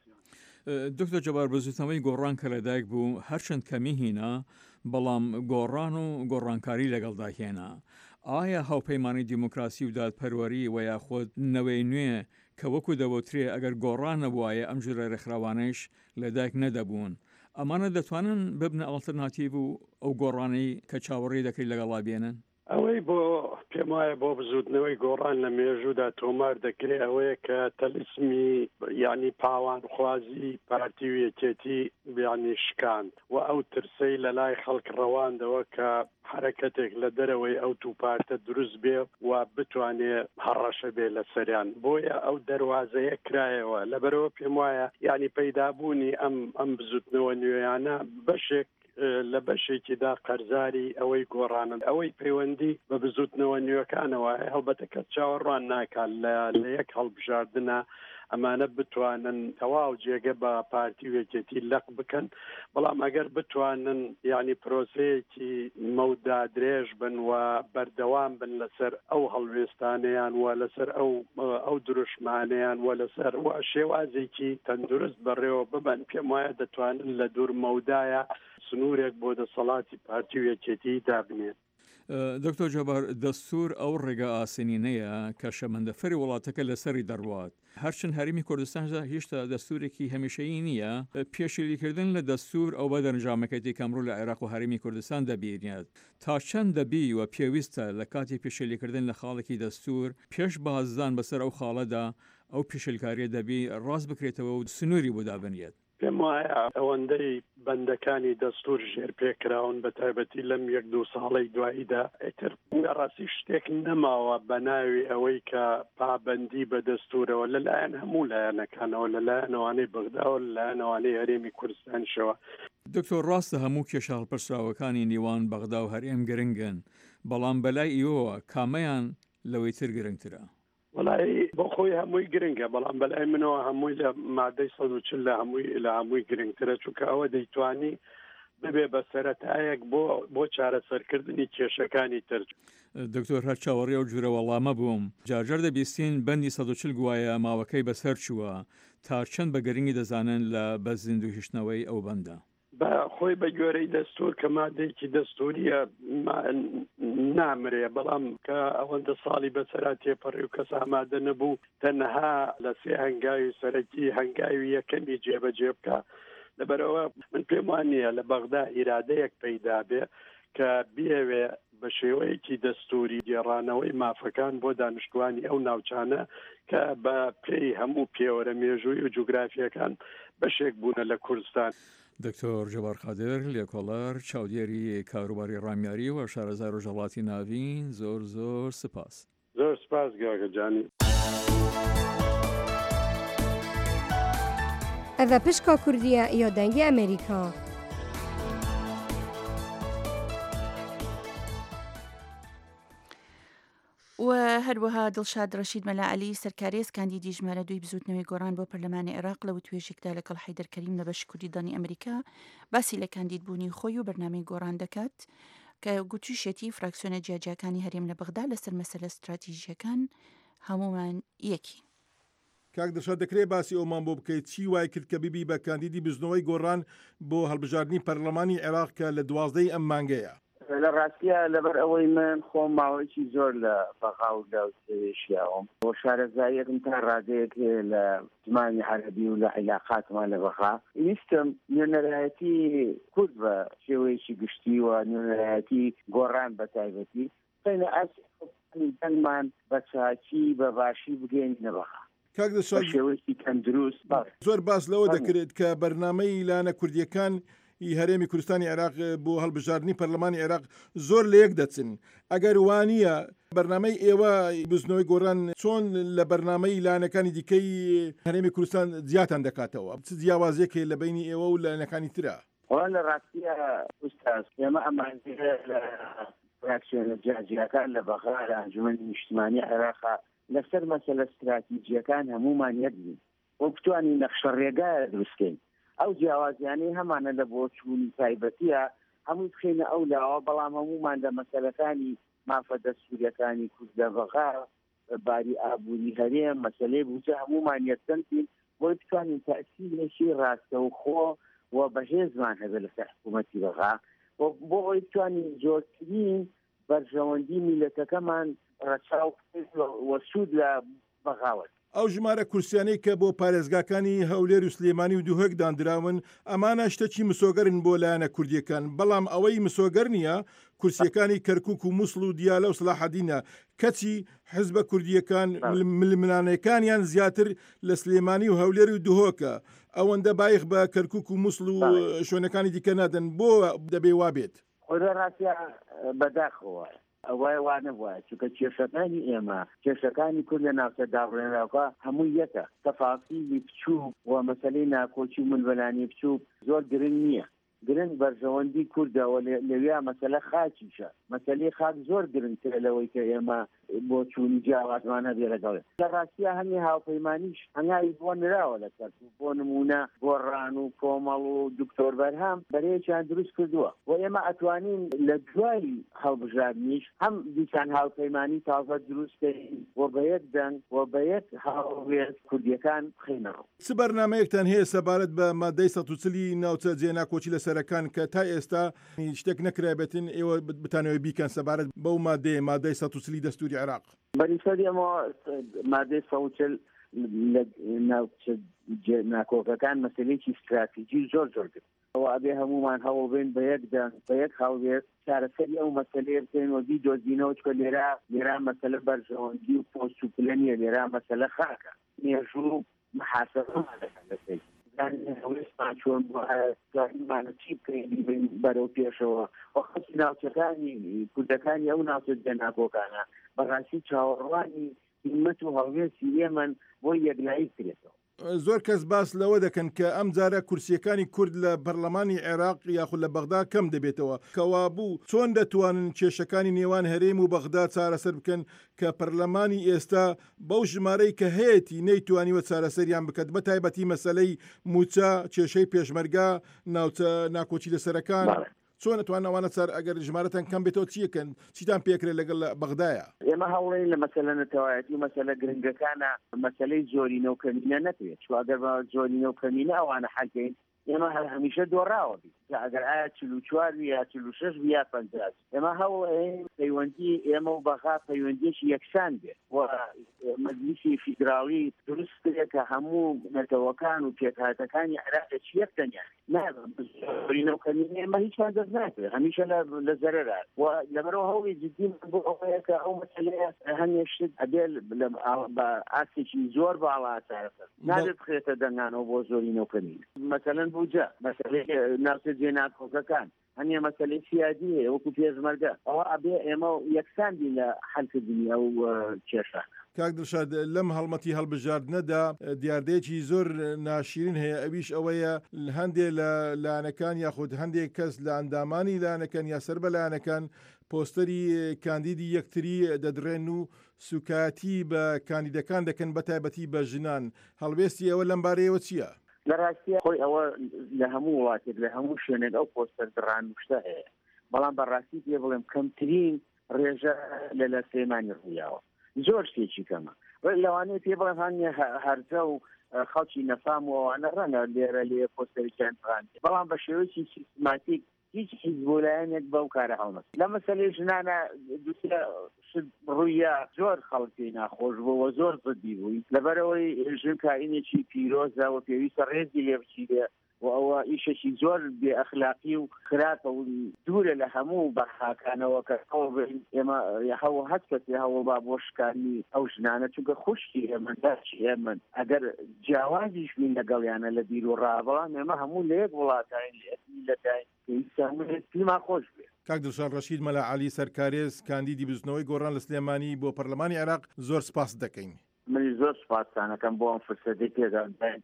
دکتۆر جەبار بەزوتنەوەی گۆڕان کە لەدایک بوو هەرچەند کەمی هینە بەڵام گۆڕان و گۆڕانکاری لەگەڵدا هێنا. ئایا هاوپەیمانی دیموکراسی و دادپەروەری و یاخود نەوەی نوێ کە وەکو دەوترێ ئەگەر گۆڕان نەبوایە ئەم ژورە ڕێکخراوانەیش لەدایک نەدەبوون ئەمانە دەتوانن ببنە ئالتەرناتیڤ و ئەو گۆڕانەی کە چاوەڕێی دەکەی لەگەڵا بێنن؟ ئەوەی بۆ پێم وایە بۆ بزوتنەوەی گۆڕان لە مێژوودا تۆمار دەکرێت ئەوەیە کە تەلیسمی ینی پاوانخوازی پارتی و یەکێتی ینی شکاند و ئەو ترسەی لە لای خەڵک ڕەواندەوە کە حرەکەتێک لە دەرەوەی ئەو توپارتە دروست بێ و بتوانێت هەڕەشە بێ لە سەریان بۆیە ئەو دەواازەیە کرایەوە لەبەرەوە پێم وایە ینی پەیدابوونی ئەم بزوتنەوە نوێیانە بەشێک لە بەشێکیدا قەرزاری ئەوەی گۆڕانن ئەوەی پەیوەندی بە بزوتنەوە نوێەکانەوە هەڵبەتە کە چاوەڕوان ناکات لە یەک هەڵبژاردنە ئەمانە بتوانن تەواو جێگە بە پارتی و یەکێتی لەق بکەن بەڵام ئەگەر بتوانن ینی پرۆسەیەکی مەودا درێژ بن و بەردەوام بن لەسەر ئەو هەڵوێستانیان و لەسەر ئەو دروشمانیان و لەسەر شێوازێکی تەندروست بەڕێوە ببن پێم وایە دەتوانن لە دوور مەودایە سنوورێک بۆ دەسەڵاتی پارتی و یەکێتی دابنێت. دکتۆر جەبار دەستور ئەو ڕێگە ئاسینینەیە کە شەمەندەفەری وڵاتەکە لەسەری دەڕوات هەرچەند هەرمی کوردستاندا هێشتا دەستورێکی هەمیشەیی نییە پێشێلیکردن لە دەستور ئەو بە دەرنجامەکەتی کەمڕۆ لە عێراق و هەرمی کوردستان دەبینێت تا چەند دەبی و پێویستە لە کاتی پێشێلیکردن لە خاڵێکی دەستور پێش بازدان بەسەر ئەو خاڵەدا ئەو پێشلکاریە دەبی ڕاست بکرێتەوە و سنووری بۆ دابنێت. پێم وایە ئەوەندەی بەندەکانی دەستور ژێر پێکراون بە تایبەتی لەم 1-2 ساڵەی دواییدا ئیتر ڕاستی شتێک نەماوە بە ناوی ئەوەی کە پابەندی بە دەستورەوە لەلایەن هەموو لایەنەکانەوە لەلایەنەوانەی بەغدا و لەلایەنەوانەی هەرێمی کوردستانشەوە. دکتۆر ڕاستە هەموو کێشە هەڵپرسراوەکانی نیوان بەغدا و هەرێم گرنگن بەڵام بەلای ئیوەوە کامەیان لەوەی تر گرنگترە؟ وڵی بۆ خۆی هەمووی گرنگە بەڵام بەلای منەوە هەمووی لە مادەی 140 لە هەمووی گرنگترە چونکە ئەوە دەیتوانی ببێ بە سەرەتایەک بۆ چارەسەرکردنی کێشەکانی تر. دکتۆر هەر چاوەڕێ و جوورە وەڵامە بووم جارجار دەبیستین بەندی 140 گوایە ماوەکەی بەسەر چووە تا چەند بە گرنگی دەزانن لە بە زیندوهێشتنەوەی ئەو بەندە. بە خۆی بە گوێرەی دەستور کە مادەیەکی دەستوریە نامرێ بەڵام کە ئەوەندە ساڵی بەسەرا تێپەڕی و کەس ئامادە نەبوو تەنها لە سێ هەنگاوی سەرەکی هەنگاوی یەکەمی جێبەجێ بکە لەبەرەوە من پێم وانە لە بەغدا ئیرادەیەک پەیدا بێ کە بێوێ بە شێوەیەکی دەستوری گێڕانەوەی مافەکان بۆ دانیشتوانی ئەو ناوچانە کە بە پێی هەموو پێوەرە مێژووی و جوگرافیەکان بەشێک بوونە لە کوردستان. دکتۆر جەبار قادر لێکۆڵەر چاودێری کاروباری ڕامیاری و شارەزای ڕۆژهەڵاتی ناوین زۆر سپاس. زۆر سپاس گاگە جانی. ئەڤە پشکا کوردیە یا دەنگی ئەمریکا. و هەروەها دڵشاد ڕەشید مەلاعەلی سەرکارێز کاندیدی ژمارە 2 بزوتنەوەی گۆڕان بۆ پەرلەمانی عێراق لە وتوێژێکدا لەگەڵ حەیدەر کەریم لە بەشی کوردی دانی ئەمریکا باسی لە کاندیدبوونی خۆی و بەرنامەی گۆڕان دەکات کە گوتوشێتی فراکسیۆنە جیاجیەکانی هەرێم لە بەغدا لەسەر مەسەلە استراتیژیەکان هەمومان یەکی. کاک دڵشاد دەکرێت باسی ئەومان بۆ بکەیت چی وای کرد کە بیبی بە کاندیدی بزنەوەی گۆڕان بۆ هەڵبژاردننی پەرلەمانی عێراق کە لە 12 ئەم مانگەیە؟ لە ڕاستیە لەبەر ئەوەی من خۆم ماوەیەکی زۆر لە بەغا و لەوشیاوم بۆ شارەزایەکم تا ڕادەیەک لە زمانی عەرەبی و لە عیلاقاتمان لە بەغا ویستم نوێنەرایەتی کورد بە شێوەیەکی گشتی و نوێنەرایەتی گۆڕان بە تایبەتی خەینە دەنگمان بە چاکی بە باشی بگەینە بەغا کاک دەسوال شێوەیەکی تەندروست زۆر باس لەوە دەکرێت کە بەرنامەی لانە کوردیەکان هەرێمی کوردستانی عێراق بۆ هەڵبژاردننی پەرلەمانی عێراق زۆر لە یەک دەچن ئەگەر وانە بەرنامەی ئێوە بزنەوەی گۆڕان چۆن لە بەرنامەی لایەنەکانی دیکەی هەرێمی کوردستان زیاتان دەکاتەوە چ جیاوازیەکێ لە بینی ئێوە و لایەنەکانی ترە لە ڕاستیە ئوستاز ئێمە ئەمانزیە لە فراکسیۆنە جیاجیەکان لە بەغا لە ئەنجومەنی نیشتیمانی عێراقا لەسەر مەسەلە استراتیجیەکان هەمومان یەک بین وە بتوانین نەخشە ڕێگایە دروستکەین ئەو جیاوازیانەی هەمانە لە بۆ چوونی تایبەتیە هەموو بخینە ئەو لاوە بەڵام هەمومان لە مەسەلەکانی مافە دەستوریەکانی کورد لە بەغا باری ئابووری هەرێم مەسەلەی بوجە هەمومان یەکسەنتین بۆی بتوانین تەئسیرێکی ڕاستەوخۆ و بەهێزمان هەبێ لەسەر حکوومەتی بەغا بۆ ئەوی بتوانین زۆرترین بەرژەوەندی میلەتەکەمان ڕەچاو وەسوود لە بەغاوت ئەو ژمارە کورسیانەی کە بۆ پارێزگاکانی هەولێر و سلێمانی و دووهەک دانراون ئەمانە شتێکی مسۆگەرن بۆ لایەنە کوردیەکان بەڵام ئەوەی مسۆگەر نییە کورسیەکانی کەرکووک و مووسڵ و دیالە و سلاحەدینە کەچی حزبە کوردیەکان ململانەکانیان زیاتر لە سلێمانی و هەولێر و دووهۆکە ئەوەندە بایخ بە کەرکووک و مووسڵ و شوێنەکانی دیکە نادەن بۆ دەبێ وابێت خۆرە ڕاستە بەداخەوە ئەوای وانە وایە چونکە کێشەکانی ئێمە کێشەکانی کورد لە ناوچە داڕێنراوەکە هەموو یەکە تەفاسیلی بچوو و مەسەلەی ناکۆچی و ململانی بچوو زۆر گرنگ نییە گرنگ بەرژەوەندی کوردەوە لەوێ مەسەلە خاکیشە مەسەلەی خاک زۆر گرنگترە لەوەی کە ئێمە بۆ چوونی جیاوازمان هەبێ لەگەڵێ لە ڕاستیە هەمی هاوپەیمانیش هەنگاوی بۆ نراوە لەسەر بۆ نمونە گۆڕان و کۆمەڵ و دکتۆر بەرهام بەرەیەکیان دروست کردووە و ئێمە ئەتوانین لە دوای هەڵبژاردنیش هەم دیسان هاوپەیمانی تازە دروستکەین و بە یەک دەنگ و بە یەک هاوڕێز کوردیەکان بخینەوە چ بەرنامەیەکتان هەیە سەبارەت بە مادەی 140 ناوچە جێناکۆچی لەسەرەکان کە تا ئێستا شتێک نەکرابێتن ئێوە بتانەوەی بیکەن سەبارەت بەو مادەی 140 دەستوری عێراق بەریسەری ئەمە مادەی 140 لە ناوچە ناکۆکەکان مەسەلەیەکی استراتیجی زۆر گرت ئەوە ئەبێ هەمومان هەوڵ بین بە یەکدان بە یەک هاوڵێت چارەسەری ئەو مەسەلەیە بکەینەوە بیدۆزینەوە چکە لێرە مەسەلە بەرژەوەندی و پۆست و پلە نییە لێرە مەسەلە خاکە مێژوو محاسبەمان دەکەن لەسەری چۆن زانیمانە چی بکەین بەرەو پێشەوە وەخەتی ناوچەکانی کوردەکانی ئەو ناوچە جێناکۆکانە بەڕاستی چاوەڕوانی هیممەت و هەڵوێستی ئێمن بۆ یەکلایی کرێتەوە زۆر کەس باس لەوە دەکەن کە ئەم جارە کورسیەکانی کورد لە پەرلەمانی عێراق یاخود لە بەغدا کەم دەبێتەوە کەوا بوو چۆن دەتوانن کێشەکانی نێوان هەرێم و بەغدا چارەسەر بکەن کە پەرلەمانی ئێستا بەو ژمارەی کە هەیەی نەیتوانیوە چارەسەریان بکات بە تایبەتی مەسەلەی موچە کێشەی پێشمەرگا ناوچە ناکۆچی لەسەرەکان چۆن ئەتوانەوانە چار ئەگەر ژمارەتان کەم بێتەوە چیەکەن چیتان پێکرێت لەگەڵ بەغدایە ئێمە هەوڵین لە مەسەلە نەتەوایەتی و مەسەلە گرنگەکانە مەسەلەی زۆرینە و کەمینە نەکرێت چوە ئەگەر بە زۆرینە و کەمینە ئەوانە حەلکەین ئێمە هەمیشە دۆڕاوە بی ئەگەر ئایا 44 یا 46 یا 50 ئێمە هەوڵ پەیوەندی ئێمە و بەغا پەیوەندیەکی یەکسان بێت و مەجلیسی فیدراڵی دروست کرێت کە هەموو نەتەوەکان و پێکهاتەکانی عێراق یەک دەنیان نازانین و کەمینە ئێمە هیچمان دەست ناکرێت هەمیشە لە زەرەرە و لەبەرەوە هەوڵی جدی بۆ ئەوەیە کە ئەو مەسەلەیە هەمیشت ئەبێ بە ئاسێکی زۆر باڵا چارەسەر نابێت بخرێتە دەنگانەوە بۆ زۆرینە و کەمینە مەسەلەن بوجە مەسەلەی ناوچە جێناکۆکەکان هەمیە مەسەلەی سیادی هەیە وەکو پێشمەرگە ئەوە ئەبێ ئێمە یەکساندی لە حەلکردنی ئەو کێشە کاک دڵشاد لەم هەڵمەتی هەڵبژاردنەدا دیاردەیەکی زۆر ناشرین هەیە ئەویش ئەوەیە هەندێک لە لایەنەکان یاخود هەندێک کەس لە ئەندامانی لایەنەکان یا سەر بە لایەنەکان پۆستەری کاندیدی یەکتری دەدرێن و سوکاتی بە کاندیدەکان دەکەن بە تایبەتی بە ژنان هەڵوێستی ئەوە لەم بارەیەوە چییە؟ لە ڕاستیە خۆی ئەوە لە هەموو وڵاتێک لە هەموو شوێنێک ئەو پۆستەر دڕان شتە هەیە بەڵام بەڕاستی پێ بڵێم کەمترین ڕێژە لە سلێمانی ڕوویاوە زۆر شتێکی کەمە لەوانەیە پێ بڵێم هەنیە هەرجە و خەڵکی نەفام و ئەوانە ڕەنگە لێرە لێ پۆستەرێکیان ڕاندێ بەڵام بە شێوەیەکی سیستماتیک هیچ حیزبولایەنێک بەو کارە هەڵمەس لە مەسەلەی ژنانە ڕوویە زۆر خەڵکی ناخۆش بووە زۆر زدی بووی لەبەرەوەی ژن کائینێکی پیرۆزە و پێویستە ڕێزی لێ بچیرێ و ئەوە ئیشێکی زۆر بێ ئەخلاقی و خراپە و دوورە لە هەموو بەخاکانەوە کە ئێمە هەوە هەست کەسێ هەوڵ با بۆ شکانی ئەو ژنانە چونکە خوشتی ئێمە داچی ئێمن ئەگەر جیاوازیش بین لەگەڵیانە لە بیر و ڕابڵان ئێمە هەموو لە یەک وڵاتین لەتای پێما خۆش بێ کاک دڵشاد ڕەشید مەلا عەلی سەرکارێز کاندیدی بزنەوەی گۆڕان لە سلێمانی بۆ پەرلەمانی عێراق زۆر سپاس دەکەین منی زۆر سپاسانەکەم بۆ ئەم فرسەتەی پێدادەین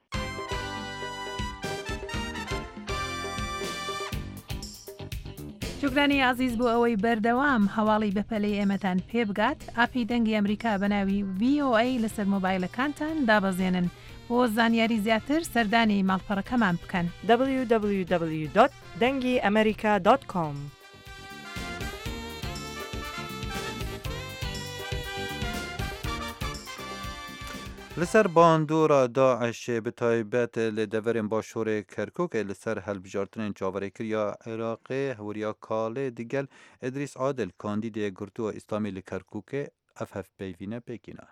جوگرانی عزیز بۆ ئەوەی بەردەوام هەواڵی بەپەلەی ئێمەتان پێ بگات ئاپی دەنگی ئەمریکا بە ناوی VOA لەسەر مۆبایلەکانتان دابەزێنن بۆ زانیاری زیاتر سەردانی ماڵپەڕەکەمان بکەن www.dengiamerika.com لسر باندورا داعش به تایبەت لە دەڤەرên باشوورê Kerkûkê li ser helbijartinên çaverêkiriya Iraqê hewriya kalê digel Edrîs Adil kandîdê girtuwa İslamî li Kerkûkê ev hevpeyvîne Pêkîna.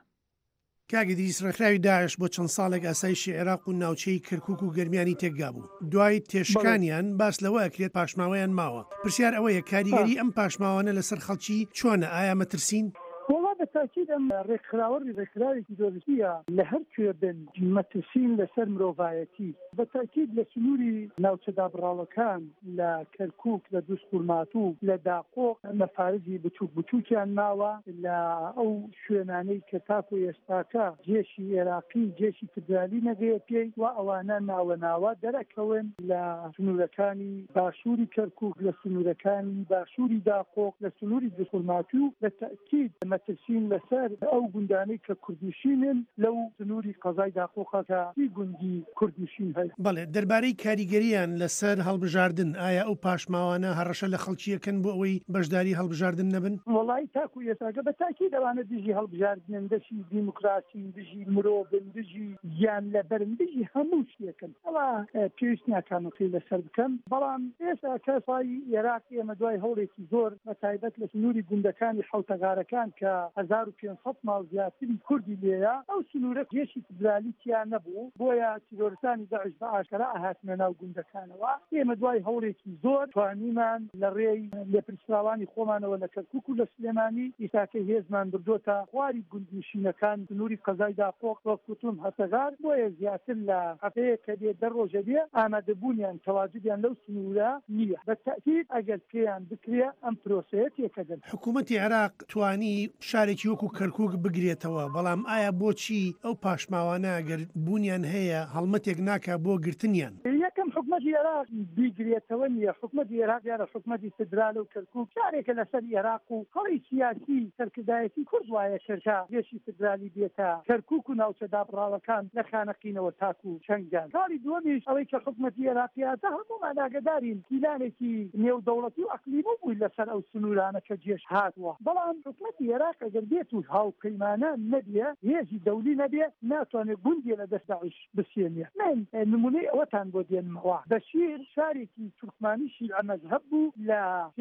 کاگدیس ڕێکخراوی داعش بۆ چەند ساڵێک ئاسایشی عێراق و ناوچەی کەرکووک و گەرمیانی تێکگا بوو دوای تێشکانیان باس لەوە ئەکرێت پاشماوەیان ماوە پرسیار ئەوەیە کاریگەری ئەم پاشماوانە لەسەر خەڵکی چۆنە ئایا مەترسین؟ بەتاکید ئەم ڕێکخراوەڕێکخراوێکی زۆرشیە لە هەر کوێ بن مەترسین لەسەر مرۆڤایەتی بەتاکید لە سنووری ناوچەدا بڕاڵەکان لە کەرکووک لە دووسقورماتوو لە داقۆق مەفارزی بچووکیان ماوە لە ئەو شوێنانەی کە تاکو ئێستاکە جێشی عێراقی جێشی فدرالی نەگەیە پێی و ئەوانە ناوەناوە دەرەکەون لە سنوورەکانی باشووری کەرکووک لە سنوورەکانی باشووری داقۆق لە سنووری دووسقورماتوو بەتاکید مەترسین لەسەر ئەو گوندانەی کە کوردنشینن لەو سنووری قەزای داقۆقەکە گوندی کوردنشین هەیە بەڵێ دەربارەی کاریگەریان لەسەر هەڵبژاردن ئایا ئەو پاشماوانە هەڕەشە لە خەڵکیەکەن بۆ ئەوەی بەشداری هەڵبژاردن نەبن وڵی تاکو ئێساگە بەتاکید دەوانە دژی هەڵبژاردنن دەشی دیموکراسی دژی مرۆڤن دژی گیان لەبەرن دژی هەموو شتێکن ئەوە پێویست ناکامەکەی لەسەر بکەم بەڵام ئێستا کەسای عێراق ئێمە دوای هەوڵێکی زۆر بەتایبەت لە سنووری گوندەکانی حوتەغارەکان کە 1500 ماڵ زیاتری کوردی لێیە ئەو سنوورە گێشی فدرالیتیان نەبوو بۆیە تیرۆریستانی داعش بە ئاشکرا ئاهاتنە ناو گوندەکانەوە ئێمە دوای هەوڵێکی زۆر توانیمان لە ڕێی لێپرسراوانی خۆمانەوە لە کەرکووک و لە سلێمانی ئیساکە هێزمان بردۆتە خواری گوندنشینەکان سنووری قەزای داقۆق وەکوتون هەتەغار بۆیە زیاتر لە هەفتەیە کە دێ دەڕۆژە بێ ئامادەبوونیان تەواجدیان لەو سنوورە نییە بەتاکید ئەگەر پێیان بکرێ ئەم پرۆسەیە تێکەدەن حکوومەتی عێراق توانی شارێکی وەکو کەرکووک بگرێتەوە بەڵام ئایا بۆچی ئەو پاشماوانە ئەگەر بوونیان هەیە هەڵمەتێک ناکە بۆ گرتنیان یەکەم حکومەتی عێراق بیگرێتەوە نیە حکومەتی عێراق یانە حکومەتی فدرال و کەرکووک شارێکە لەسەر عێراق و هەڵی سیاسی سەرکردایەتی کورد وایە کەرکا گێشی فدرالی بێتە کەرکووک و ناوچەدا بڕاوەکان لە خانەقینەوە تاکو و چەنگیان کاری دووەمیش ئەوەی کە حکومەتی عێراقیاتە هەمومان ئاگادارین پیلانێکی نێودەوڵەتی و ئەقلیمی بووی لەسەر ئەو سنوورانە کە جێش هاتووە بەڵام حکومەتی عێراق ئەگەر بێت و هاوپەیمانە نەبێ هێزی دەولی نەبێ ناتوانێت گوندێ لە دەست داعش بسێنێ من نمونەی ئەوەتان بۆ دێنمەوە بەشیر شارێکی تورکمانی شیعە مەذهب بوو لە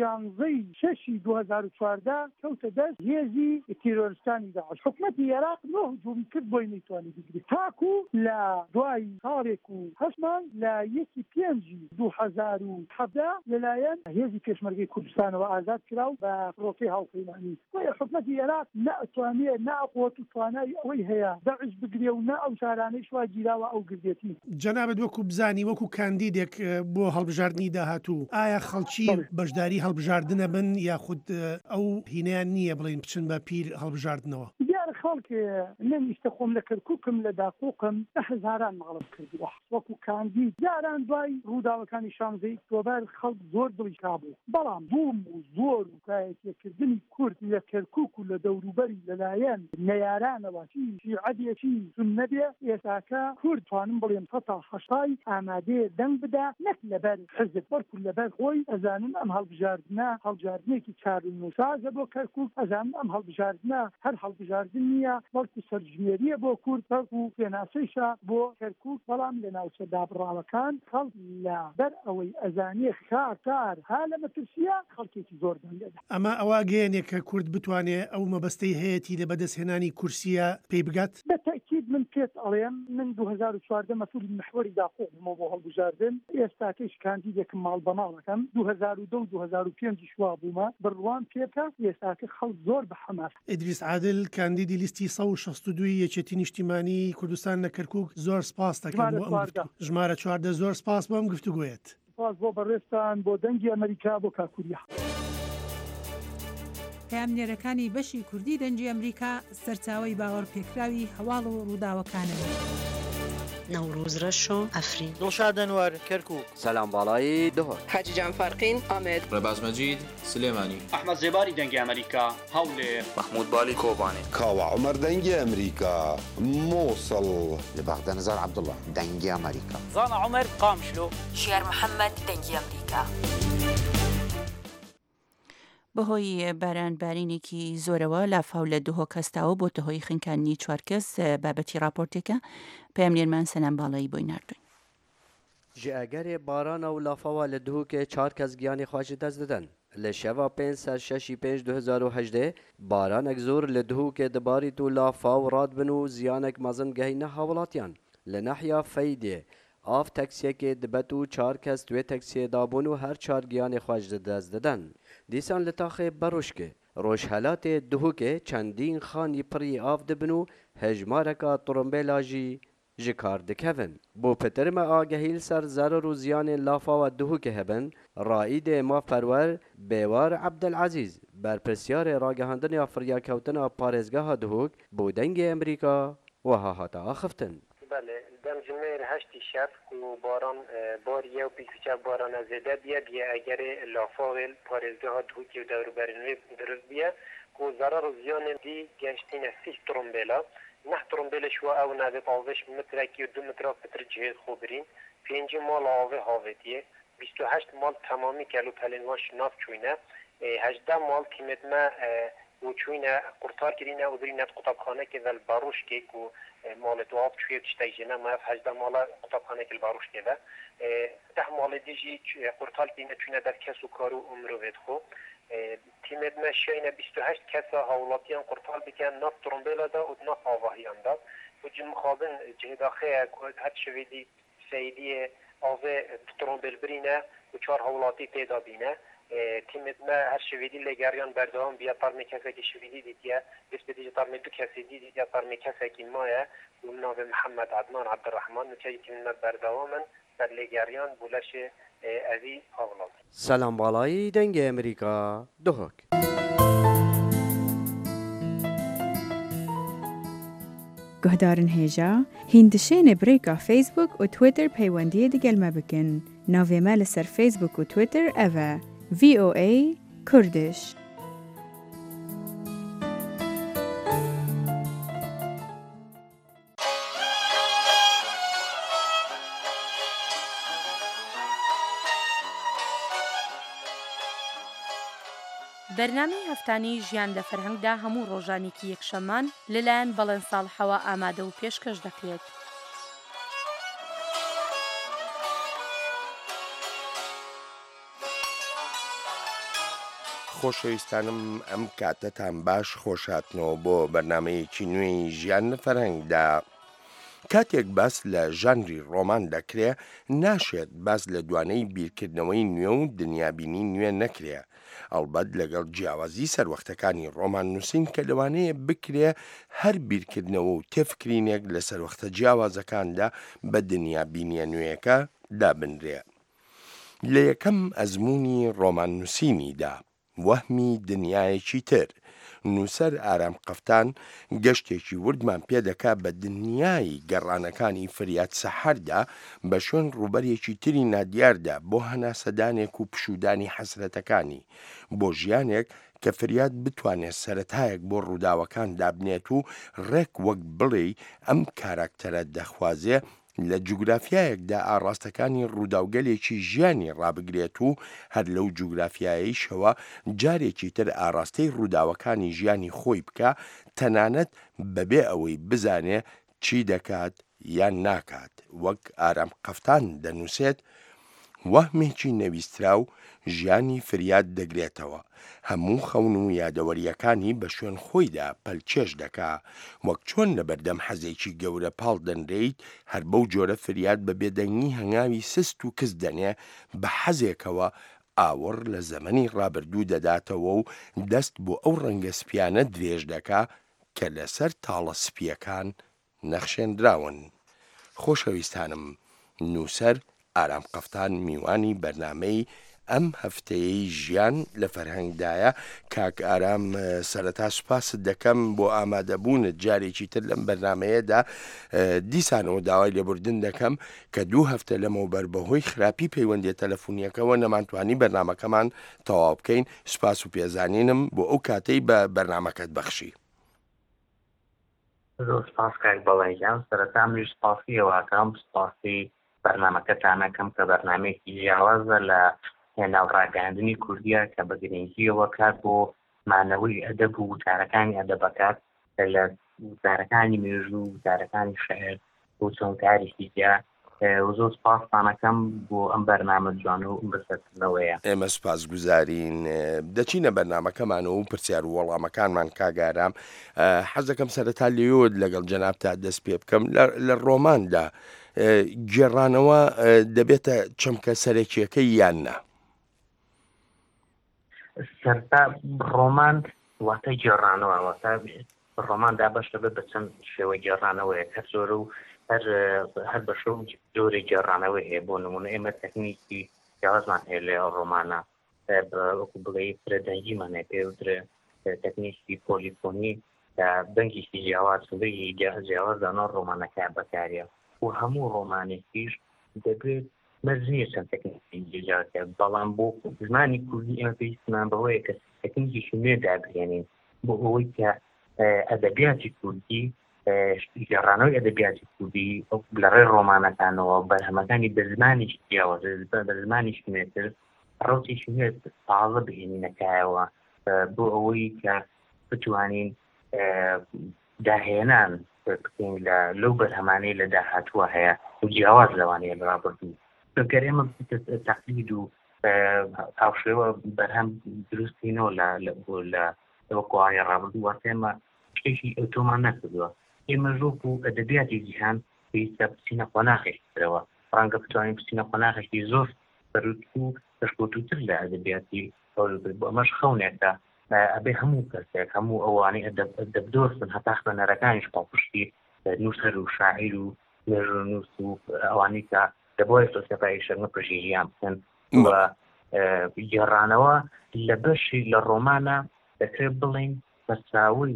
11/6/2014 کەوتە دەست هێزی تیرۆریستانی داعش حکومەتی عێراق نۆ هجوومی کرد بۆی نەیتوانی بگرێت تاکو لە دوای ساڵێک و 8 مانگ لە 1/5/2017 لەلایەن هێزی پێشمەرگەی کوردستانەوە ئازاد کراو بە فڕۆکەی هاوپەیمانی بۆیە حکومەتی عێراق ناتوانێت ناقوت و توانای ئەوەی هەیە داعش بگرێ و نا ئەو شارانەی شوا گیراوە ئەو گردێتی جەنابەت وەکو بزانی وەکو کاندیدێک بۆ هەڵبژاردننی داهاتوو ئایا خەڵکی بەشداری هەڵبژاردنە بن یاخود ئەو هینیان نییە بڵین بچن بە پیر هەڵبژاردنەوە خەڵک نەنیشتە خۆم لە کەرکووکم لە داقۆقم هەزاران ماڵم کردووە وەکو کاندید جاران دوای ڕووداوەکانی 16 ئۆکتۆبەر خەڵک زۆر دڵی کابوو بەڵام بووم و زۆر وکایەتیەکردنی کورد لە کەرکووک و لە دەوروبەری لەلایەن نەیارانەوە شیعەتێکی سوننەبێ ئێستاکە کورد توانم بڵێم 80 ئامادەیە دەنگ بدا نەک لەبەر حزب وەرکو لەبەر خۆی ئەزانن ئەم هەڵبژاردنە هەڵبژاردنێکی چارنووسازە بۆ کەرکووک ئەزانن ئەم هەڵبژاردنە هەر هەڵبژاردن نییە بەڵکو سەرژمێریە بۆ کورد و پێناسەیشە بۆ کەرکووک بەڵام لە ناوچە دابڕاوەکان خەڵک لە بەر ئەوەی ئەزانێ کار ها لە مەترسیە خەڵکێکی زۆر دەنگێدا ئەمە ئەوە گەیەنێک کە کورد بتوانێت ئەو مەبەستەی هەیەی لە بەدەستهێنانی کورسیە پێی بگات بەتەکید من پێت ئەڵێم من 2014 مەسئول محوەری داخۆمەوە بۆ هەڵبژاردن ئێستاکەش کاندیدێکم ماڵ بەماڵەکەم 2002 و 2005 شوا بوومە بڕوان پێکە ئێستاکە خەڵک زۆر بە حەماس. ئیدریس عادل کاندیدی لیستی 162 یەکێتی نیشتیمانی کوردستان لە کەرکووک زۆر سپاس دەکەم ژمارە 14 زۆر سپاس بۆم گفتوگوێت. سپاس بۆ بەڕێستان بۆ دەنگی ئەمریکا بۆ کاکوریا. پامنێرەکانی بەشی کوردی دەنگی ئەمریکا سەرچاوی باوەڕ پێکراوی هەواڵ و ڕووداوەکانن. نوروز رشو افرین دڵشاد ئەنوەر کەرکووک سەلام باڵایی دهۆ حاجی جان فارقین ئامێد ڕێباز مەجید سلێمانی ئەحمەد زێباری دەنگی ئەمریکا هەولێر محمود بالی کۆبانێ کاوە عومەر دەنگی ئەمریکا مووسڵ لە بەغدە نەزار عەبدوڵڵا دەنگی ئەمریکا زانا عومەر قامشلۆ ژیار محەممەد دەنگی ئەمریکا. بەهۆی بارانبارینێکی زۆرەوە لافاو لە دوهۆ کەستاوە بۆ تەهۆی خنکانی 4 کەس بابەتی راپۆرتێکە پامنێرمان سەلام باڵایی بۆی ناردوین. ji egerê barana û lafawa li Duhokê 4 kes giyanê xwe ji dest didin. Li şeva 5 ser 6 5 2018 baranek zor li Duhokê dibarît û lafaw radbin û ziyanek mezin gehîne hawilatiyan. Li nehiya Feydê av teksiyekê dibet û 4 kes twê teksiyê dabûn û her 4 giyanê xwe ji dest didin. Dîsan li taxê Beroşkê Rojhelatê Duhokê çendîn xanî pirî av dibin û hejmareka turumbêla jî ji kar dikevin. Bo pitirme agehîl ser zarar û ziyanên lafawa Duhokê hebin, raîdê mafperwer Bêwar Ebdelezîz berpirsyarê ragihandina firyakewtina parêzgeha Duhok bo dengê Amerîka wiha hata axiftin. Dem cumeyr heştî şev û baran bariye û pîkûçek barana zêde biye egerê lafavê parêzgeha Duhokê û dewrûberên wê diriv biye ku zarar û ziyanên dî geştîne 6 turumbêla. نه ترومبیل شو او نوی پاوش مترکی و 2 متر پتر جهد خوبرین 5 مال آوه هاوتیه 28 مال تمامی کلو پلنواش ناف چوینه 18 مال تیمت ما و چوینه قرطار کرینه و برینه قطبخانه که ول باروش که کو مال دواب چویه تشتیجنه ما 18 مال قطبخانه که باروش که ده 10 مال دیجی قرطار کرینه چوینه در کس و کارو عمرو وید خو تیمت مشینه 28 کسا هاولاتیان قرطال بکن ناف ترومبیلا دا و ناف آواهیان دا و جم خوابن جهداخه هد شویدی سیدی آوه ترومبیل برینه و 4 هاولاتی پیدا بینه تیمت ما هر شویدی لگریان بردوان بیا ترمی کسا که شویدی دیدیه بس بدیجه ترمی 2 کسی دیدیه ترمی کسا که مایه و ناو محمد عدنان عبدالرحمن و که تیمت بردوامن بر لگریان بولش ازی هاولات. سلام بالایی دنگ امریکا Duhok. گهدارن هێژا هیندشێنێ برێکا فیسبوک و تویتر پەیوەندیە دیگەلمە بکەن. ناوێمە لەسەر فیسبوک و تویتر ئەڤە VOA کوردش. بەرنامەی هەفتانەی ژیان لە فەرهەنگدا هەموو ڕۆژانێکی یەکشەممان لەلایەن بەڵێن ساڵحەوە ئامادە و پێشکەش دەکرێت. خۆشەویستانم ئەم کاتەتان باش خۆشهاتنەوە بۆ بەرنامەیەکی نوێی ژیان لە فەرهەنگدا. کاتێک باس لە ژانری ڕۆمان دەکرێ ناشێت باس لە دوانەی بیرکردنەوەی نوێ و دنیابینی نوێ نەکرێ. ئەڵبەت لەگەڵ جیاوازی سەروەختەکانی ڕۆمان نووسین کە لەوانەیە بکرێ هەر بیرکردنەوە و تێفکرینێک لە سەروەختە جیاوازەکاندا بە دنیابینیە نوێیەکە دابنرێ. لە یەکەم ئەزمموی ڕۆمان نووسینیدا وەهمی دنیایەکی تر نووسەر ئارام قەفتان گەشتێکی وردمان پێدەکا بە دنیای گەڕانەکانی فریاد سەحەردا بە شوێن ڕوبەرێکی تری نادیاردا بۆ هەناسەدانێک و پشودانی حەسرەتەکانی بۆ ژیانێک کە فریاد بتوانێت سەرەتایەک بۆ ڕووداوەکان دابنێت و ڕێک وەک بڵێ ئەم کاراکتەرە دەخوازێ لە جوگرافیایەکدا ئاڕاستەکانی ڕووداوگەلێکی ژیانی ڕابگرێت و هەر لەو جوگرافیایەیشەوە جارێکی تر ئاراستەی ڕووداوەکانی ژیانی خۆی بکە تەنانەت بەبێ ئەوەی بزانێ چی دەکات یان ناکات. وەک ئارام قەفتان دەنووسێت، وەهمێکی نەویسترا و ژیانی فریاد دەگرێتەوە. هەموو خەون و یادەوەریەکانی بە شوێن خۆیدا پەلچێش دەکا، وەک چۆن لە بەردەم حەزێکی گەورە پاڵ دەنرێیت، هەر بەو جۆرە فریاد بە بێدەنگی هەنگاوی سست و کەس دەنێ بە حەزێکەوە ئاوەڕ لە زەمەنی ڕابردوو دەداتەوە و دەست بۆ ئەو ڕەنگە سپیانە درێژ دەکا کە لەسەر تاڵە سپیەکان نەخشێنراون. خۆشەویستانم، نووسەر ئارام قەفتان میوانی بەرنامەی ئەم هەفتەیەی ژیان لە فەرهەنگدایە. کاک ئارام، سەرەتا سوپاست دەکەم بۆ ئامادەبوونت جارێکی تر لەم بەرنامەیەدا. دیسانەوە داوای لێبوردن دەکەم کە 2 هەفتە لەمەوبەر بەهۆی خراپی پەیوەندی تەلەفۆنیەکەەوە نەمانتوانی بەرنامەکەمان تەواو بکەین. سوپاس و پێزانینم بۆ ئەو کاتەی بە بەرنامەکەت بەخشی. زۆر سپاس کاک بەڵێنجان. سەرەتا منیش سپاسیەوەکەم، سپاسی بەرنامەکەتانەکەم کە بەرنامەیەکی جیاوازە لە هێناوڕاگەاندنی کوردیە کە بە گرنگیەوە کات بۆ مانەوەی ئەدەب و وتارەکانی ئەدەبەکات لە وتارەکانی مێژوو و وتارەکانی شەعر بۆ چۆنکارێکی جیا. زۆر سپاستانەکەم بۆ ئەم بەرنامە جوان و بەسەرکردنەوەیە. ئێمە سوپاس گوزارین. دەچینە بەرنامەکەمانەوە و پرسیار و وەڵامەکانمان کاگارام. حەز دەکەم سەرەتا لێوت لەگەڵ جەنابتا دەست پێ بکەم. لە ڕۆماندا گێڕانەوە دەبێتە چەمکە سەرەکیەکەی یان نا؟ سەرتا ڕۆمان واتە گێڕانەوە، واتە ڕۆماندا بەش دەبێت بە چەند شێوە گێڕانەوەیە هەر زۆرە و هەر بە شەو جۆرێک گێڕانەوەی هەیە. بۆ نمونە ئێمە تەکنیکی جیاوازمان هەیە لە ڕۆمانە، وەکو بڵێ فرەدەنگیمان هەیە پێوترە تەکنیکی پۆلیفۆنی کە بەنگێکی جیاواز بەنگی جیاوازدانەوە ڕۆمانەکە بەکارێ و هەموو ڕۆمانێکیش دەبێت مەرجنیە چەند تەکنیکی جیاوازکە. بەڵام بۆ زمانی کوردی ئێمە پێویستمان بەوەیە کە تەکنیکیشی نوێ دابهێنین بۆ ئەوەی کە ئەدەبیاتی کوردی، گێڕانەوەی ئەدەبیاتی کوردی لەڕێی ڕۆمانەکانەوە بەرهەمەکانی بە زمانێکی جیاواز بە زمانێکی نوێتر ڕوتێکی نوێ تازە بهێنینەکایەوە بۆ ئەوەی کە بتوانین داهێنان بکەین لەو بەرهەمانەی لە داهاتووە هەیە و جیاواز لەوانەیە لە ڕابردوو. گەر ئێمە تەقلید و هاوشێوە بەرهەم دروستینەوە لە وەکوایە ڕابردوو واتە ئێمە شتێکی ئۆتۆمان نەکردووە. ئێمە ژۆک و ئەدەبیاتی جیهان پێویستە بچینە قۆناغێکترەوە. ڕەنگە بتوانین بچینە قۆناغێکی زۆر بەروت و پێشکەوتووتر لە ئەدەبیاتی بۆ ئەمەش خەونێکە ئەبێ هەموو کەسێک هەموو ئەوانەی ئەدەبدۆستن هەتا خوێنەرەکانیش پاڵپشتی نووسەر و شاعیر و نوێژنووس و ئەوانەی کە دەبۆی سۆسیەتای شەرمە پژیریان بکەن. و گێڕانەوە لە بەشی لە ڕۆمانە دەکرێت بڵین بەساوی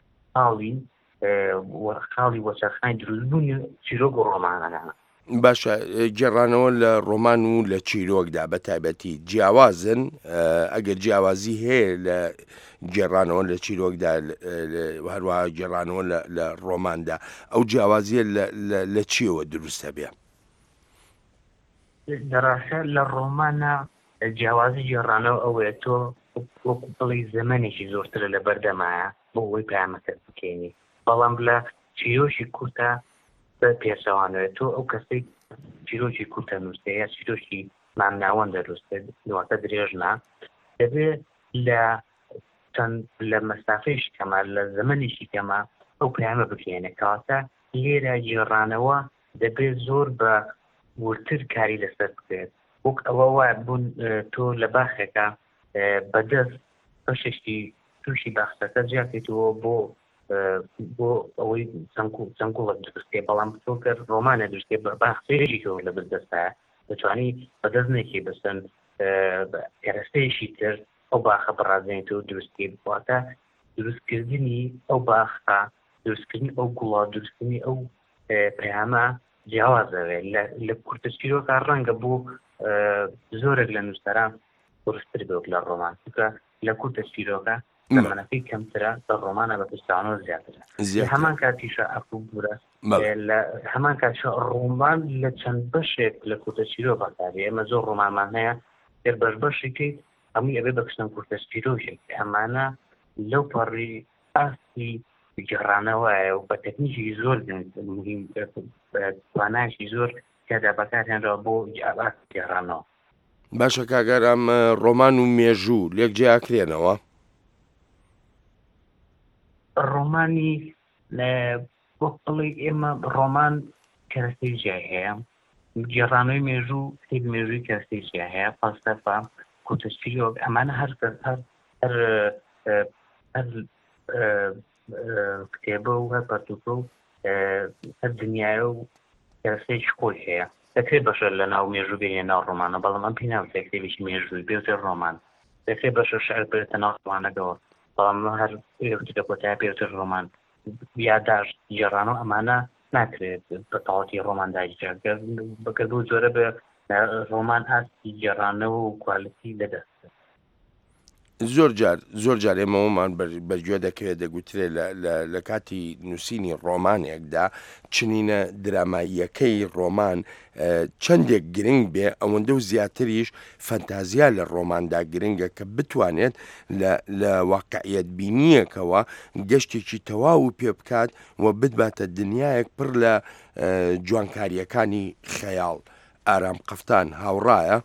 خاڵی وەچەرخانی دروستبوونی چیرۆک و ڕۆمانانە. باشە، گێڕانەوە لە ڕۆمان و لە چیرۆکدا بە تایبەتی جیاوازن. ئەگەر جیاوازی هەیە لە گێڕانەوە لە چیرۆکدا هەروەها گێڕانەوە لە ڕۆماندا، ئەو جیاوازیە لە چیەوە دروستە بێ؟ دەڕاستە لە ڕۆمانە جیاوازی گێڕانەوە ئەوەیە تۆ وەکو بڵی زەمانێکی زۆرترە لە بەردەمایە بۆ ئەوەی پامەکە بکەینی. بەڵام لە چیرۆکی کورتە بە پێچەوانەوە تۆ ئەو کەسەی چیرۆکی کورتە نووسێ یا چیرۆکی مامناوەن دەروستێت دواتە درێژنا دەبێت لە مەسافەیەشی کەمە لە زەمانێکی کەمە ئەو پامە بکەینە کەواتە لێرە گێڕانەوە دەبێت زۆر بە ورتر کاری لەسەر بکرێت. وەک ئەوە وایە بوون تۆ لە باخێکە بەدەست بەشێکی تووشی باخەکە جیاکەیتەوە بۆ ئەوەی چەنگوڵت دروستێ. بەڵام تۆ کە ڕۆمانە دروستێ بە باخێژیەوە لە بەردەستە دەتوانی بەدەست نێکی بەسەن کەرەستەیەشی تر ئەو باخە بەڕازێنێتەوە دروستی بواتە دروستکردنی ئەو باخە، دروستکردنی ئەو گوڵا، دروستکردنی ئەو پەیامە جیاوازەوێت. لە کورتە چیرۆکە ڕەنگە بۆ زۆرێک لە نووسەران ڕستتر بێت لە ڕۆمان، چونکە لە کورتە چیرۆکە زەمانەکەی کەمترە بە ڕۆمانە بە پشتیوانەوە زیاترە. هەمان کاتیشە ئەفو بورە هەمان کاتیشە ڕۆمان لە چەند بەشێک لە کورتە چیرۆ بەکارێ. ئێمە زۆر ڕۆمانمان هەیە هێر بەشێکیت هەمووی ئەبێ بە کشتن کورتە چیرۆشێک ئەمانە لەو پەڕی ئاستی گەڕانەوەیە و بە تەکنیکی زۆر مهم توانایشی زۆر تێدا بەکارهێنرا بۆ گەڕانەوە. باشە کاگەرام ڕۆمان و مێژوو لێک جیاکرێنەوە. ڕۆمانی بۆ بڵێ ئێمە ڕۆمان کەرەستەی جای هەیە، گێڕانەوەی مێژوو کتێب مێژووی کەرەستەی جای هەیە، فەلسەفە، کوتەسفیرۆک، ئەمانە هەر کتێبە و هەر پەرتوکە و هەر دنیاە و کەرەستەیەکی خۆی هەیە. دەکرێت بەشە لە ناو مێژوو بێنێ ناو ڕۆمانە، بەڵام ئەم پێی ناوچێت کتێبێکی مێژووی بێتە ڕۆمان. دەکرێت بەشە شعر بێتە ناو ڕۆمانەکەەوە، بەڵام هەر کتێبە کۆتایی پێوتە ڕۆمان. یادداشت گێڕانەوە ئەمانە ناکرێت بە تەواوەتی ڕۆمان داگیرێ، بەکردبوو جۆرە بە ڕۆمان ئاستی گێڕانەوە و کوالیتی لەدەست. زۆر جار ئێمەوەمان بەرگوێ دەکەوێت دەگوترێت لە کاتی نووسینی ڕۆمانێکدا چنینە دراماییەکەی ڕۆمان چەندێک گرنگ بێ، ئەوەندە و زیاتریش فەنتازیا لە ڕۆماندا گرنگە کە بتوانێت لە واقعیەت بینیەکەوە گەشتێکی تەواو و پێ بکات و بتباتە دنیایەک پڕ لە جوانکاریەکانی خەیاڵ. ئارام قەفتان هاوڕایە؟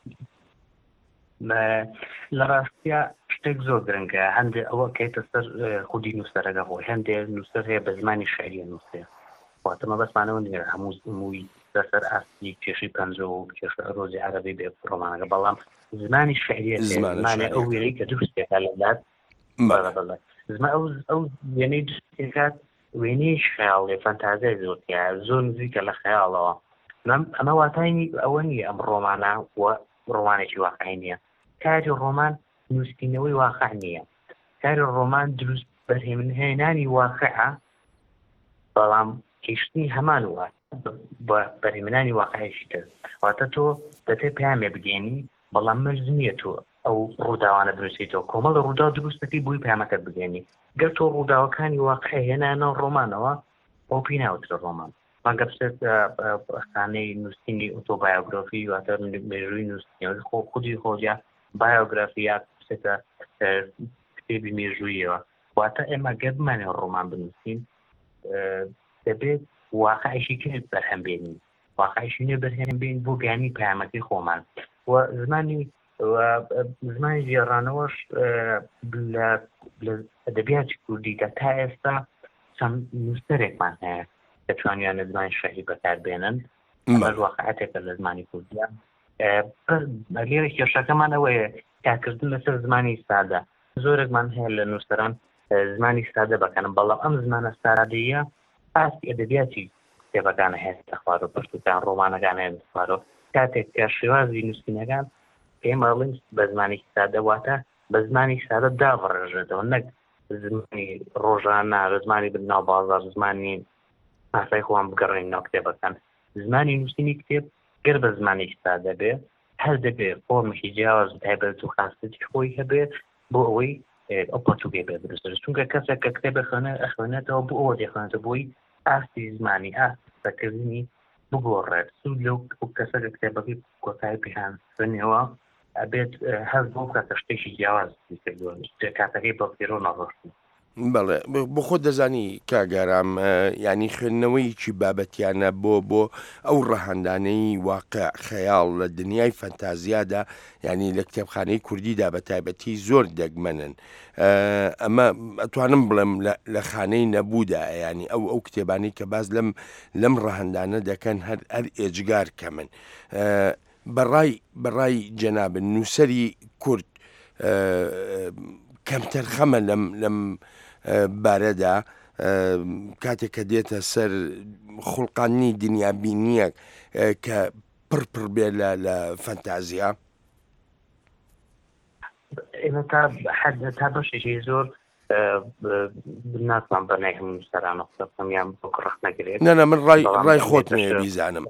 لە ڕاستیە شتێک زۆر گرنگە، هەندێک ئەوە کەیتە سەر خودی نووسەرەکە خۆی، هەندێک نووسەر هەیە بە زمانی شعریە نووسێ، واتەمە بەسمانەوە نیە هەمووی لەسەر ئاستی کێشی پەنجە و کێشە ڕۆزی عەرەبی بێ ڕۆمانەکە، بەڵام زمانی شعریە زمانی ئەو وێنەی کە دروستێکە لەلات ئەو وێنەی دروستێکات وێنەی خەیاڵێ فەنتازیای زۆرتیە، زۆر نزیکە لە خەیاڵەوە. ئەمە واتای ئەوە نییە ئەم ڕۆمانە وە ڕۆمانێکی واقعی نییە. کاری ڕۆمان نووسینەوەی واقع نییە، کاری ڕۆمان دروست بەرهێنانی واقعە، بەڵام کەشتنی هەمان وە بە بەرهێنانی واقعیشی تر. واتە تۆ دەتێ پامێ بگەێنی، بەڵام مەرج نییە تۆ ئەو ڕووداوانە دروستیتەوە، کۆمەڵ ڕوودا دروستەکەی بووی پامەکە بگەێنی. گەر تۆ ڕووداوەکانی واقع هێنانەوە ڕۆمانەوە ئەو پێی ناوترە ڕۆمان. مانگە بچێت خانەی نووسینی ئۆتۆبایۆگرافی واتە مێژووی نووسینەوەی خودی خۆجیا بایۆگرافیا بچێتە کتێبی مێژوویەوە. واتە ئێمە گەر بمانێ ڕۆمان بنووسین دەبێت واقعیشی کرد بەرهەمبێنین، واقعیشی نوێ بەرهەمبێن بۆ گەیانی پەیامەکەی خۆمان. و زمانی گێڕانەوەش لە ئەدەبیاتی کوردیدا تا ئێستا چەند نووسەرێکمان هەیە دەتوانیان لە زمانی شەعری بەکاربێنن، ئەمەش واقعەتێکە لە زمانی کوردیان. لێرە کێشەکەمان ئەوەیە کارکردن لەسەر زمانی سادە. زۆرێکمان هەیە لە نووسەران زمانی سادە بەکەن، بەڵام ئەم زمانە سادەیە ئاستی ئەدەبیاتی کتێبەکانە هێستە خوارەوە، پەرتوکان ڕۆمانەکان هێن خوارەوە. کاتێک کە شێوازی نووسینەکان پێمە بڵین بە زمانی سادە واتە بە زمانی سادە دابڕێژێتەوە، نەک زمانی ڕۆژانە، زمانی بناو بازار، زمانی ئاسای خۆیان بگەڕێن ناو کتێبەکان. زمانی نووسینی کتێب گەر بە زمانێکی سادە بێ، هەر دەبێت فۆرمێکی جیاواز تایبەت و خاصەتی خۆی هەبێت بۆ ئەوەی ئەو پەرتوکێ بێ دروست. چونکە کەسێک کە کتێب ئەخوێنێتەوە بۆ ئەوە دەخوێنێتەوە بۆی ئاستی زمانی ئاستەکردنی بگۆڕێت. سوود لەو کەسەکە کتێبەکەی کۆتایی پێیان خوێنێەوە ئەبێت هەست بۆ کاتە شتێکی جیاواز کاتەکەی بەڵگیرۆ نەڕۆشت. بەڵێ بۆ خۆ دەزانی کاگارام، ینی خوێندنەوەیکی بابەتیانە بۆ ئەو ڕەهەندانەی واقع خەیاڵ لە دنیای فەنتازیادا، ینی لە کتێبخانەی کوردیدا بە تایبەتی زۆر دەگمەنن. ئەمە ئەتوانم بڵێم لە خانەی نەبوودا، ینی ئەو کتێبانی کە باز لەم ڕەهەندانە دەکەن هەر ئێجگار کەمن. بەڕای جەنابن نووسەری کورد کەمتر خەمە لەم بارەدا کاتێک کە دێتە سەر خوڵقانی دنیابینیەک کە پڕ بێ لە فەنتازیا؟ ئێمە تا بەشێکی زۆر ناتوان بەنای هەموو نووسەرانە قسە بکەم یان بۆ ڕخ نەگرێت. نە من ڕای خۆت بیزانم.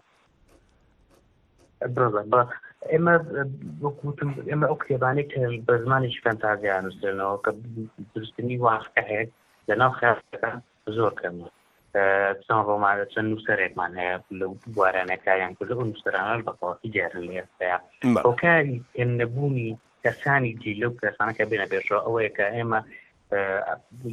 ئێمە وەکوتم ئێمە ئەو کتێبانەی کە بە زمانێکی فەنتازیا نووسێنەوە کە دروستنی واقع هەیە لەناو خەیاڵەکان زۆر کەمە. چەند ڕۆمانە چەند نووسەرێکمان هەیە لەو بوارانەکەیان کرد، ئەو نووسەرانەش بەتەواوی دیارن لە ئێستایا. هۆکاری هێنەبوونی کەسانی دی لەو کەسانە کە بێنە پێشەوە ئەوەیە کە ئێمە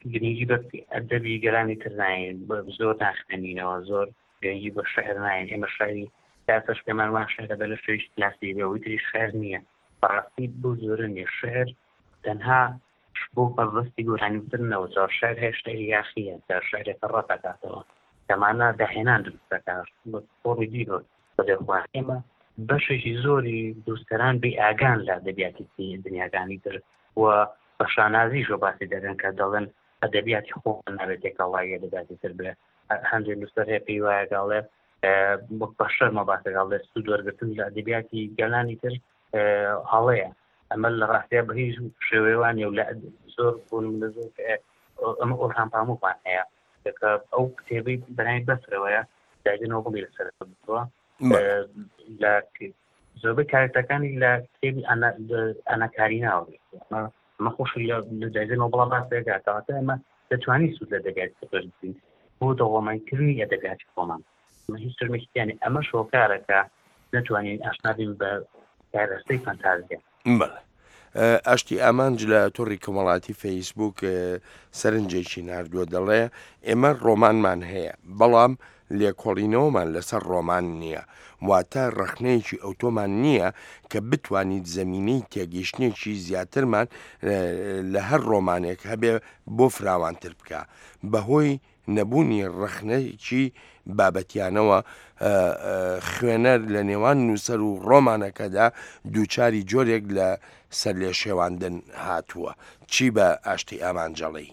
گرنگی بە ئەدەبی گەرانی تر ناین زۆر ناخوێنینەوە زۆر گرنگی بە شعر ناین ئێمە شعری داسەش پێمانوان شعرە بە لە شوێش کلاسی بێەوەی تری شعر نییە بەڕاستی بۆ زۆرە نیە شعر تەنها بۆ بەڕستی گۆرانیترنەوە جار شعر هێشتا یاخیە جار شعرێکە ڕەتەکاتەوە دەمانە داهێنان دروستەکات فۆڕی دیرۆ بەدەخوا ئێمە بەشێکی زۆری دروستەران بێ ئاگان لە ئەدەبیاتی دنیاکانی تر و بە شانازیشۆ باسی دەدەن کە دەڵێن ئەدەبیاتی خۆ نابێت تێکەڵایە دەباتی تر بێ هەندێک نووسەر هەیە پێی وایە گاڵێ بە شەرمە باسەگاڵێ سوود وەرگرتن لە ئەدەبیاتی گەلانی تر هەڵەیە ئەمە لە ڕاستەیە بە هیچ شێوەیەوانێ و لە زۆر بوون لە زۆر ئەمە ئۆرهام پاموومان هەیە کە ئەو کتێبەی بەناوی بەسرەوەیە داگەنەوە بڵی لەسەر بووە لە زۆربەی کارێکەکانی لە کتێبی ئەناکاری ناوەێت ئەمە خۆشی لە داگەنەوە بڵا باسەکەاتەواتە ئەمە دەتوانانی سوود لە دەبیاتی بەرزین بۆ دەوڵەمانکردنی ئەدەبیاتی خۆمان هیچ ترمێکیانی ئەمە شۆکارەکە نتوانین ئاشنابین بە کارەستەی فەنتازیە ئاشتی ئامانج لە تۆڕی کۆمەڵاتی فەیسبوک سەرنجێکی نردووە دەڵێ ئێمە ڕۆمانمان هەیە بەڵام لێکۆڵینەوەمان لەسەر ڕۆمان نییە واتە ڕەخنەیەکی ئۆتۆمان نییە کە بتوانیت زەمینەی تێگەیشتێکی زیاترمان لە هەر ڕۆمانێک هەبێ بۆ فراوانتر بکە بەهۆی نەبوونی ڕەخنەیەکی بابەتیانەوە خوێنەر لە نێوان نووسەر و ڕۆمانەکەدا دووچاری جۆرێک لە سەر لێ شێواندن هاتووە چی بە ئاشتی ئامانجەڵی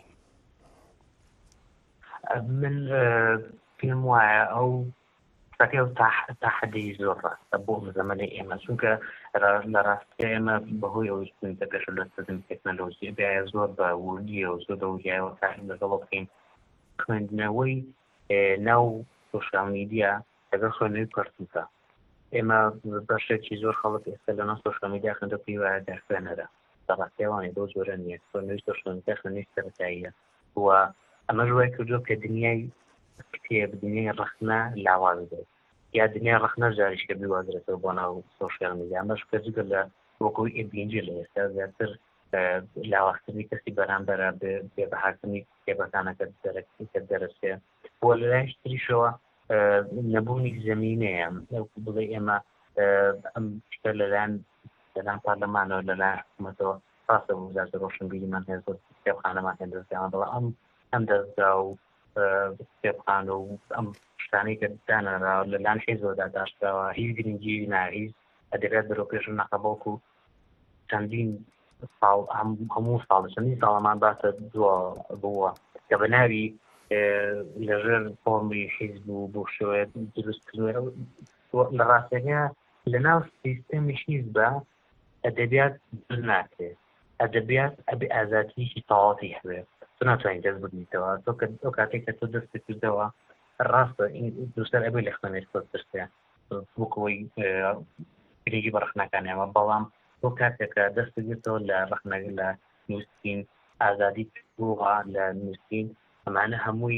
من پێم وایە ئەو تا حەدی زۆر ڕاستە بۆ زەمەنی ئێمە چونکە لە ڕاستی ئێمە بەهۆی ئەوەی پێش لەستدن تەکنەلۆژی بایە زۆر بە وردیە و زۆر دەوریایەوە کارین لەگەڵ بکەین خوێندنەوەی ناو سۆشیال میدیا لەگەڵ خوێندنەوەی پەرتوکە ئێمە بەشێکی زۆر خەڵک ئێستا لەناو سۆشیال میدیا خوێندە پێی وایە دەرخوێنەرە لە ڕاستیەوانێ بۆ زۆرە نییە خوێندنەوەی سۆشیال میدیا خوێندنەوەی سەرەتاییە و ئەمە ژوای کردووە کە دنیای کتێب دنیای ڕەخنە لاواز بێت یا دنیای ڕەخنە جاریشکە بیوازرێتەوە بۆ ناو سۆشیال میدیا ئەمەش کەجگە لە وەکەوەی ئێبینجی لە ئێستا زیاتر لاواازکردنی کەسی بەرامبەرە بێ بەهاکردنی کتێبەکانەکە دەرەسێ بۆ لە لایش تریشەوە نەبوونی زەمینەیە بڵێ ئێمە ئەم شتە لەلایەن پارلەمانەوە لەلایەن حکوومەتەوە ڕاستە بۆ وزارەتی ڕۆشنبیریمان هەیە زۆر کتێبخانەمان هەیە دەستیان بەڵام ئەم دەستگا و کتێبخانە و ئەم شتانەی کە دانراوە لەلایەن حیزبەدا داشتاوە هیچ گرنگی ناهیچ ئەدەبیات بەرەو پێش نەقەبەڵکو چەندین ساڵ هەموو ساڵ چەندین ساڵەمان باسە بووە کە بە ناوی لەژێر فۆرمی حیزب و بۆ شێوەیە دروستکردنەوە لە ڕاستەکە لە ناو سیستەمی حیزبە ئەدەبیات دروست ناکرێت ئەدەبیات ئەبێ ئازادییەکی تەواوی هەبێت تۆ ناتوانین دەست بگریتەوە تۆ کاتێک کە تۆ دەست کردەوە ڕاستە دووسەر ئەبێ لە خوێنێت ترسێ بۆکەوەی گرنگی بە ڕەخنەکانیەوە بەڵام بۆ کاتێکە دەست بگرێتەوە لە ڕەخنەگ لە نووسین ئازادی بووە لە نووسین ئەمانە هەمووی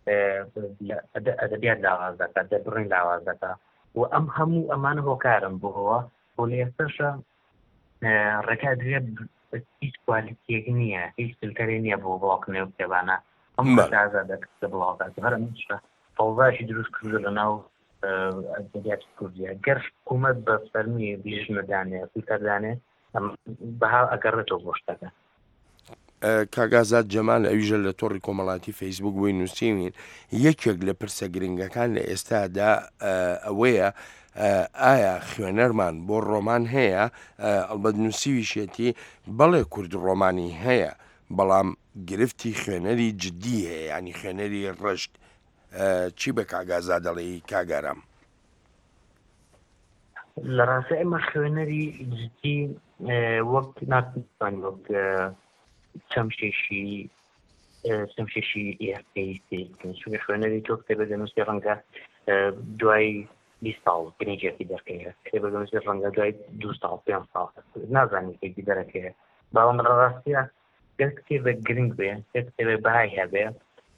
ئەدەبیات لاواز دەکات دەبڕین لاواز دەکات و ئەم هەموو ئەمانە هۆکارم بووەوە بۆ لە ئێستاشە ڕێکا دوێ هیچ کوالیتیەک نییە هیچ فیلتەرێ نییە بۆ بڵاوکردنەوەی کتێبانە هەموو ئازادە کە بڵاوکات هەرمشە فەوزاشی دروست کردو لە ناو ئەدەبیاتی کوردیە گەر حکوومەت بە فەرمی بیژنەدانێ فیلتەردانێ بەها ئەگەڕێتەوە بۆ شتەکە کاگازات جەمال ئەویژە لە تۆڕی کۆمەڵاتی فەیسبوک بۆی نووسیوین یەکێک لە پرسە گرنگەکان لە ئێستادا ئەوەیە ئایا خوێنەرمان بۆ ڕۆمان هەیە ئەڵبەت نووسیویشێتی بەڵێ کورد ڕۆمانی هەیە بەڵام گرفتی خوێنەری جددی هەیە ینی خوێنەری ڕشت چی بە کاگازا دەڵێ کاگەرام لە ڕاستە ئێمە خوێنەری جددی وەک ناتوانین وەک چەمشێشی ئێستەی چونکە خوێنەری تۆ کتێبە دەنووسی ڕەنگە دوای 20 ساڵ گرنگێکی دەرکەیە کتێبە دەنووسی ڕەنگە دوای 2 ساڵ 5 ساڵ نازانی کێکی دەرەکەیە بەڵام لە ڕاستیە گەر کتێبە گرنگ بێ کتێبە بەهای هەبێ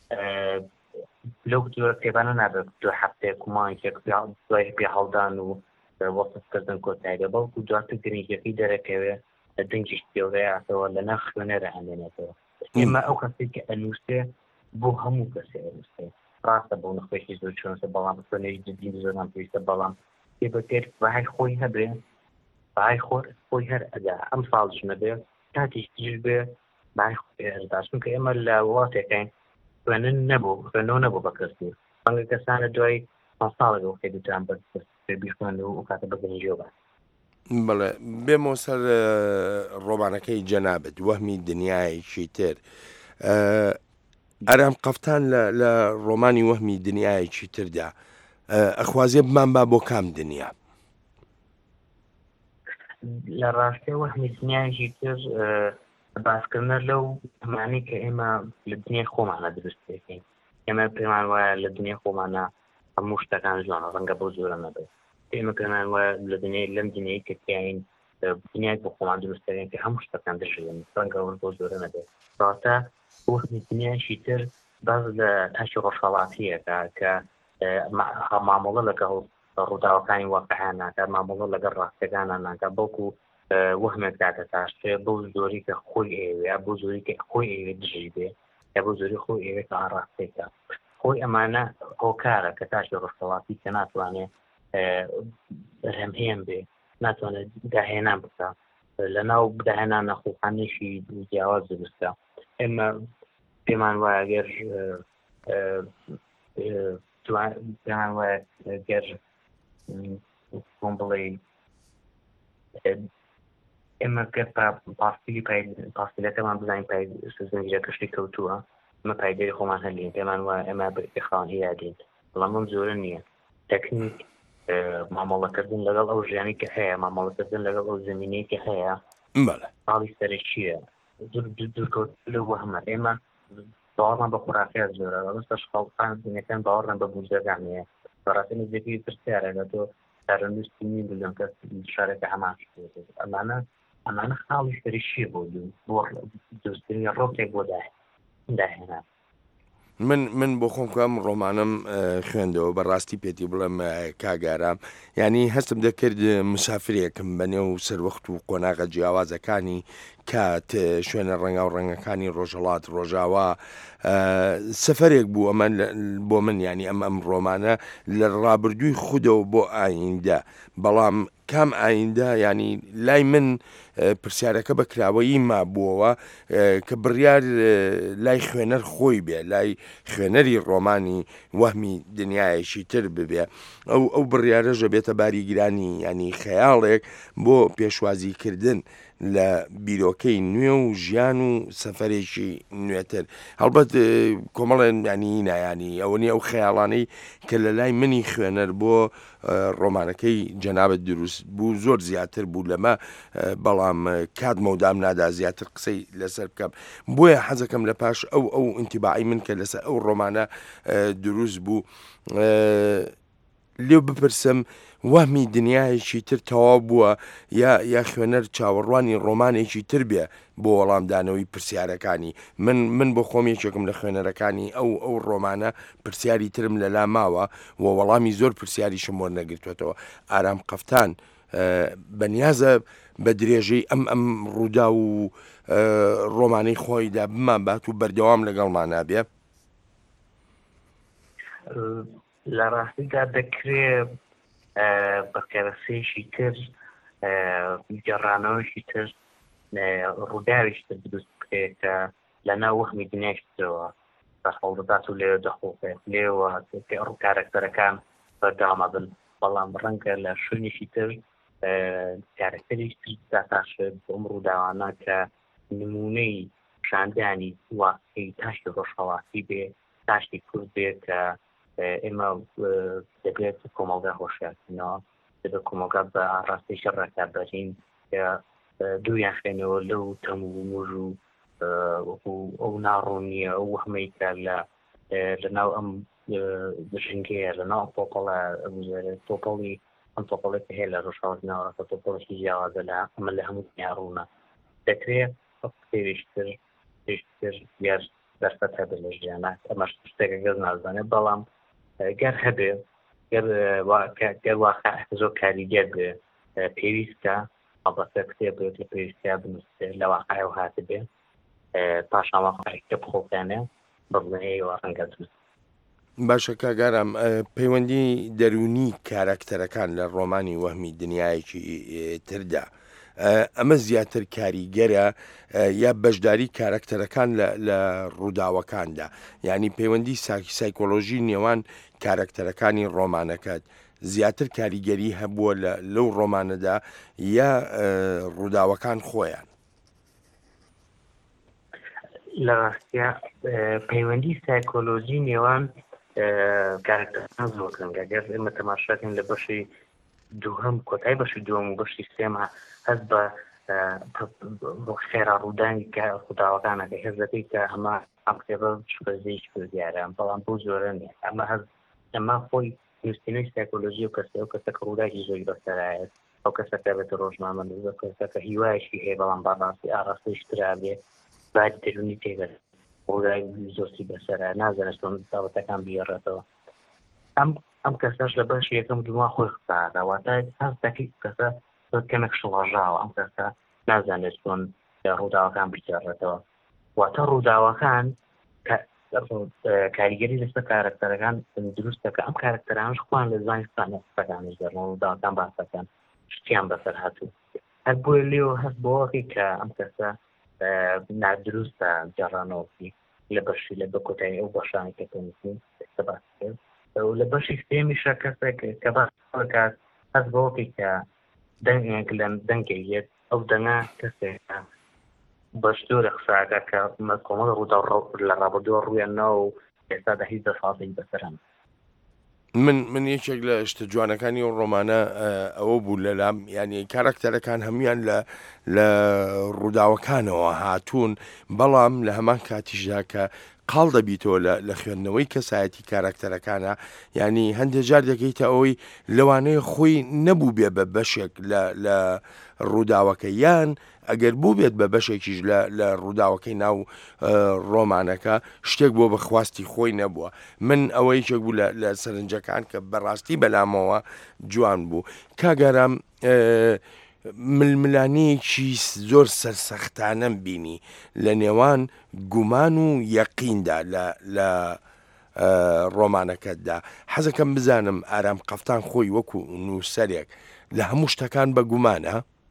لەو کتێبانە نابێت دو هەفتەیەک و مانگێک دوای پێ هەڵدان و وەسفکردن کۆتاییە بەڵکو دواتر گرنگەکەی دەرەکەوێ دەنگیش پێوەیەوە لە ناو خوێنەرە هەمێنێتەوە ئێمە ئەو کەسێک کە ئەنووسێ بۆ هەموو کەسێ ئەنووسێ ڕاستە بۆ نەخۆشی زۆر چۆنسە بەڵام سنەی جدی زۆران پێویستە بەڵام بەکرد بەهای خۆی هەبێ بەهای خۆی هەر ئەدا ئەم ساڵش نەبێ کاتیش تیژ بێ بەهای خۆی هەردا چونکە ئێمە لە وڵاتێکین خوێنن خوێنەوە نەبوو بە کەسی بەڵێ کەسانە دوای ساڵێک وەختی دوتان بە بیخوێن و کاتە بەگەنیژێ بە بەڵێ بێمەوە سەر ڕۆمانەکەی جەنابەت وەهمی دنیایەکی تر ئارام قەفتان لە ڕۆمانی وەهمی دنیایەکی تردا ئەخوازیە بمان با بۆ کام دنیا لە ڕاستێ وەهمی دنیایەکی تر باسکردنە لەو ئەمانەی کە ئێمە لە دنیای خۆمانە دروست دەکەین ئێمە پێمان وایە لە دنیای خۆمانە هەموو شتەکان جوانە ڕەنگە بۆ زۆرە نەبێت ئێمە پێمان وایە لە دنیای لەم دنیای کە تیاین دنیای بۆ خۆمان دروست دەکەین کە هەموو شتەکان دەژێن ڕەنگە بۆ زۆرە نەبێت ڕاتە وەهمی دنیایشی تر باز لە تاشی ڕۆژهەڵاتیەکە کە مامۆڵە لەگەڵ ڕووداوەکانی واقعیان ناکات مامۆڵە لەگەڵ ڕاستەکانە ناکات بەڵکو وەهمێک داکە تاشتێ بۆ زۆری کە خۆی ئێوێ بۆ زۆری کە خۆی ئێوێ دژی بێ یا بۆ زۆری خۆی ئێوێ کە ئاڕاستێکە خۆی ئەمانە هۆکارە کە تاشی ڕۆژهەڵاتی کە ناتوانێت هەمهێن بێ ناتوانێت داهێنان بکە لەناو بداهێنانە خۆخانێشی جیاواز دروستە ئێمە پێمان وایە گەر پێمان وایە گەر بۆم بڵێ ئێمە گەر پاسپیلەکەمان بزانین زنجیرە کەشتی کەوتووە ئەمە پایدەری خۆمان هەلین پێمان وایە ئێمە بخاوان هیادین بەڵام ئەم زۆرە نییە تەکنیک مامۆڵەکردن لەگەڵ ئەو ژیانی کە هەیە مامۆڵەکردن لەگەڵ ئەو زمینەی کە هەیە حاڵی سەرێک چییە دوورکەوت لە وەهمە ئێمە باوەڕمان بە خوراکیات زۆرە ڕستەش خەڵقان دنیەکان باوەڕیان بە بوجەکان هەیە بەڕاستی نزیکی پرسیارە لە تۆ تارەنووستی نین بلێم کەس شارێکە هەمان ئەمانە خاڵی سەری چییە بۆ دروستکردنی ڕۆکێک بۆ داهێنا من بۆ خۆم کەم ڕۆمانم خوێندەوە بەڕاستی پێتی بڵێم کاگارام ینی هەستم دەکرد مسافرێکم بەنێو سەروەخت و قۆناغە جیاوازەکانی کات شوێنە ڕەنگا و ڕەنگەکانی ڕۆژهڵات ڕۆژاوا سەفەرێک بوو ئەمە بۆ من ینی ئەم ڕۆمانە لە ڕابردووی خودەوە بۆ ئایندە بەڵام کام ئایندە ینی لای من پرسیارەکە بەکراوەیی مابووەوە کە بڕیار لای خوێنەر خۆی بێ لای خوێنەری ڕۆمانی وەهمی دنیایەکی تر ببێ ئەو بڕیارەژە بێتە باریگرانی ینی خەیاڵێک بۆ پێشوازیکردن لە بیرۆکەی نوێ و ژیان و سەفەرێکی نوێتر هەڵبەت کۆمەڵێن ینی نایانی ئەوە نیە ئەو خەیاڵانەی کە لە لای منی خوێنەر بۆ ڕۆمانەکەی جەنابەت دروست بوو زۆر زیاتر بوو لەمە بەڵام کاتمە و دام نادا زیاتر قسەی لەسەر بکەم بۆیە حەزەکەم لە پاش ئەو ئینتیباعی من کە لەسەر ئەو ڕۆمانە دروست بوو لێو بپرسم وەهمی دنیایەکی تر تەواو بووە یا خوێنەر چاوەڕوانی ڕۆمانێکی تر بێ بۆ وەڵامدانەوەی پرسیارەکانی من بۆ خۆم یەکێکم لە خوێنەرەکانی ئەو ڕۆمانە پرسیاری ترم لەلا ماوە و وەڵامی زۆر پرسیاریشم وەرنەگرتوێتەوە ئارام قەفتان بەنیازە بە درێژەی ئەم ڕوودا و ڕۆمانەی خۆیدا بمان بات و بەردەوام لەگەڵمان نابێ لە ڕاستیدا دەکرێت بە کەرەسەیەشی تر گەڕانەوەشی تر ڕووداویش تر دروست بکرێت کە لەناو وەهمی دنیاشتەوە بەخەڵ دەدات و لێ دەخۆڵێت لێوە کارەکتەرەکان بەردەوامە بن بەڵام ڕەنگە لە شوێنێکی تر کارەکتەریش تر داتاشێت بۆم ڕووداوانە کە نمونەی شاندانی واقعی تاشتی ڕۆژهەڵاتی بێ تاشتی کورد بێ کە ئێمە دەبێت کۆمەڵگا هۆشیارکردنەوە دەبێت کۆمەڵگا بە ئاڕاستی شەڕەکە بەرین کە دوویان خوێنەوە لەو تەم و موژ و ئەو ناڕوونیە ئەو وەهمەی کە لەناو ئەم ژنگەیە لەناو تۆپەڵە تۆپەڵی ئەم تۆپەڵێک هەیە لە ڕۆژهەڵاتی ناوەڕاستە تۆپەڵێکی جیاوازە لە ئەمە لە هەموو دنیاڕوونە دەکرێت پێویشتر یار دەرفەت هەبێت لە ژیانە ئەمەش شتێکە گەز نازانێت بەڵام گەر هەبێ گەر واقع زۆر کاریگەر بێ پێویستە ئەڵبەتە کتێب بێت لە پێویستیا بنووسێت لە واقعەوە هاتە بێ پاشاوە کە بخۆکانە بەڵێەوە ڕەنگە دروست. باشە کاگارم پەیوەندی دەرونی کاراکتەرەکان لە ڕۆمانی وەهمی دنیایەکی تردا ئەمە زیاتر کاریگەرە یا بەشداری کاراکتەرەکان لە ڕووداوەکاندا، یعنی پەیوەندی سایکۆلۆژی نێوان کاراکتەرەکانی ڕۆمانەکەت زیاتر کاریگەری هەبووە لەو ڕۆمانەدا یا ڕووداوەکان خۆیان؟ لە ڕاستیا پەیوەندی سایکۆلۆژی نێوان کاراکتەرەکان زۆر گرنگە. گەر ئێمە تەماشاکەین لە بەشی دووهەم کۆتایی بەشی دووەم و بەشی سێمە هەست بە خێرا ڕوودانی ڕووداوەکانەکە هەز دەکەی کە ئەمە ئەم کتێبە شپەرزەیەکی پردیارە، بەڵام بۆ زۆرە نیە. ئەمە خۆی نووسینەوەی سایکۆلۆژی و کەسێ و کەسە کە ڕووداوی زۆری بەسەرایەت ئەو کەسەکە بێتە ڕۆژنامە نووسە کەسەکە هیوایشی هەیە بەڵام بەڕاستی ئاڕاستەیش ترا بێ باری دەرونی تێگەر ڕووداوی زۆرسی بەسەرە نازانێت چۆن تاوەتەکان بگێڕێتەوە. ئەم کەسەش لە بەش یەکەم دووە خۆی قساکەواتە هەست دەکەی کەسە کەمێک شڵەژاوە، ئەم کەسە نازانێت چۆن ڕووداوەکان بگێڕێتەوە. واتە ڕووداوەکان کاریگەری لەسەر کارکتەرەکان دروستە کە ئەم کارکتەرانش خوان لە زمانی قسانەکانش دەڕنەوە ڕووداوەکان باسەکان شتیان بەسەر هاتوو. هەر بۆیە لێوە هەست بۆوەکەی کە ئەم کەسە نادروستە جێڕانەوەکی لە بەشی لە بە کۆتایی ئەو بەشانی کە تەنیسین باس کرد. لە بەشی سێمیشە کەسێک کە باسکات هەست بۆوەکەی کە دەنگێک لە دەنگێت ئەو دەنگە کەسێکە بەشدۆرە قساکە کە کۆمەڵ ڕوودا لە ڕابردووە ڕوویانەوە و ئێستادا هیچ دەسەڵاتی بەسەرن. من یەکێک لە شتە جوانەکانی و ڕۆمانە ئەوە بوو لەلام، یعنی کاراکتەرەکان هەمویان لە ڕووداوەکانەوە هاتوون، بەڵام لە هەمان کاتیشدا کە قاڵ دەبیتەوە لە خوێندنەوەی کەسایەتی کاراکتەرەکانە، یعنی هەندێک جار دەکەیتە ئەوەی لەوانەیە خۆی نەبوو بێ بە بەشێک لە ڕووداوەکە، یان ئەگەر بوو بێت بە بەشێکیش لە ڕووداوەکەی ناو ڕۆمانەکە شتێک بۆ بەخواستی خۆی نەبووە. من ئەوەی یەکێک بوو لە سەرنجەکان کە بەڕاستی بەلامەوە جوان بوو. کاگەرام ململانەیەکی زۆر سەرسەختانەم بینی لە نێوان گومان و یەقیندا لە ڕۆمانەکەتدا. حەزەکەم بزانم ئارام قەفتان خۆی وەکو نووسەرێک لە هەموو شتەکان بە گومانە؟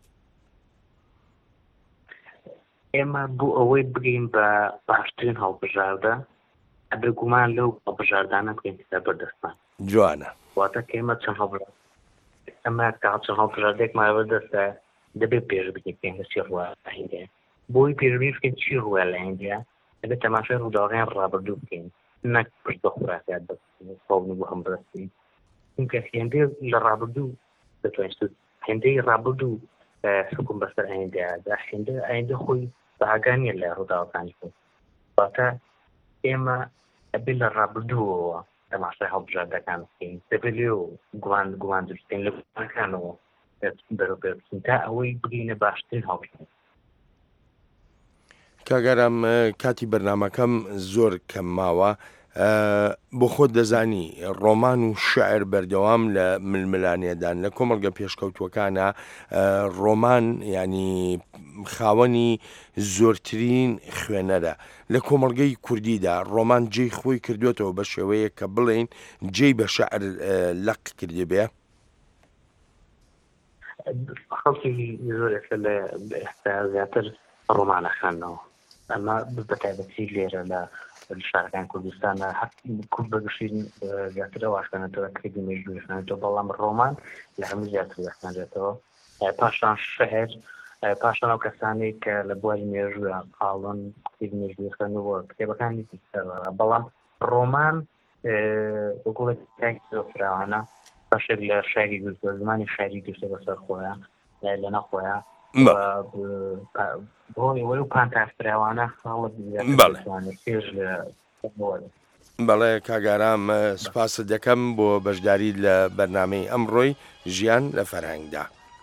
ئێمە بۆ ئەوەی بگەین بە باشترین هەڵبژاردە ئەبێ گومان لەو هەڵبژاردانە بکەین کە بەردەستان جوانە. واتە کە ئێمە چەند هەڵبژارد ئەمە کە چەند هەڵبژاردێکمان بەردەستە دەبێت پێش بکەین پێنگە چی ڕوە لە هەندێ بۆی پێشبینی بکەین چی ڕوە لە هەندێ دەبێت تەماشای ڕووداوەکان ڕابردوو بکەین نەک پشت بە خوراکات بەخۆڵنی بۆ هەم بەستین چونکە هێندێ لە ڕابردوو دەتوانێت هێندەی ڕابردوو حکوم بەسەر هەندەیەدا هێندە خۆی باگانیە لە ڕووداوەکانی خۆ واتە ئێمە ئەبێ لە ڕابردووەوە تەماشای هەڵبژاردەکان بکەین دەبێت لێو گومان دروستکەین لە گومانەکانەوە بەرەوبەر بکەین تا ئەوەی بگەینە باشترین هەڵبژاردن. کاگەرام کاتی بەرنامەکەم زۆر کەم ماوە، بۆ خۆت دەزانی ڕۆمان و شعر بەردەوام لە ململانێدان لە کۆمەڵگە پێشکەوتوەکانە ڕۆمان ینی خاوەنی زۆرترین خوێنەرە لە کۆمەڵگەی کوردیدا. ڕۆمان جێی خۆی کردوێتەوە بە شێوەیە کە بڵێن جێی بە شعر لەق کردی بێ. خەڵکی زۆر لە ئێستا زیاتر ڕۆمانە خوێندنەوە، ئەمە بەتایبەتی لێرە لە شارەکان کوردستانە کورد بەگشتین زیاترەوە خوێنێتەوە کردی مێژووی خوێنێتەوە، بەڵام ڕۆمان لە هەموو زیاتر خوێنرێتەوە. پاشان شعر، پاشان ئەو کەسانی کە لە بواری مێژووە قاڵن کتێبی مێژووی خوێنەوە کتێبەکانی دیکەوە، بەڵام ڕۆمان وەکوڵێک زۆر فراوانە بەشێک لە شاری گرتووە، زمانی شاری گرتووە بەسەر خۆیان لەنە خۆیان بۆی وەی و پانتافراوانە خاڵت پێش لە بەڵێ کاگارام سوپاست دەکەم بۆ بەشداری لە بەرنامەی ئەمڕۆی ژیان لە فەرهەنگدا.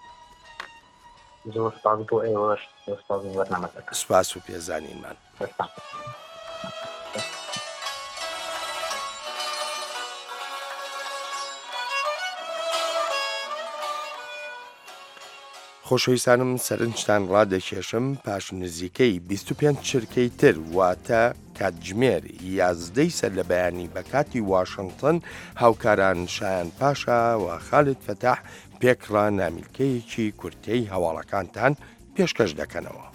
زۆر سپاس بۆ ئێوەش، زۆر سپاس بۆ بەرنامەکە. سوپاس و پێزانینمان. خۆشەویستانم سەرنجتان ڕادەکێشم پاش نزیکەی 25 چرکەی تر واتە کاتژمێر 11 سەر لە بەیانی بە کاتی واشنگتن هاوکاران شایان پاشا و خالد فتاح پێکڕا نامیلکەیەکی کورتەی هەواڵەکانتان پێشکەش دەکەنەوە.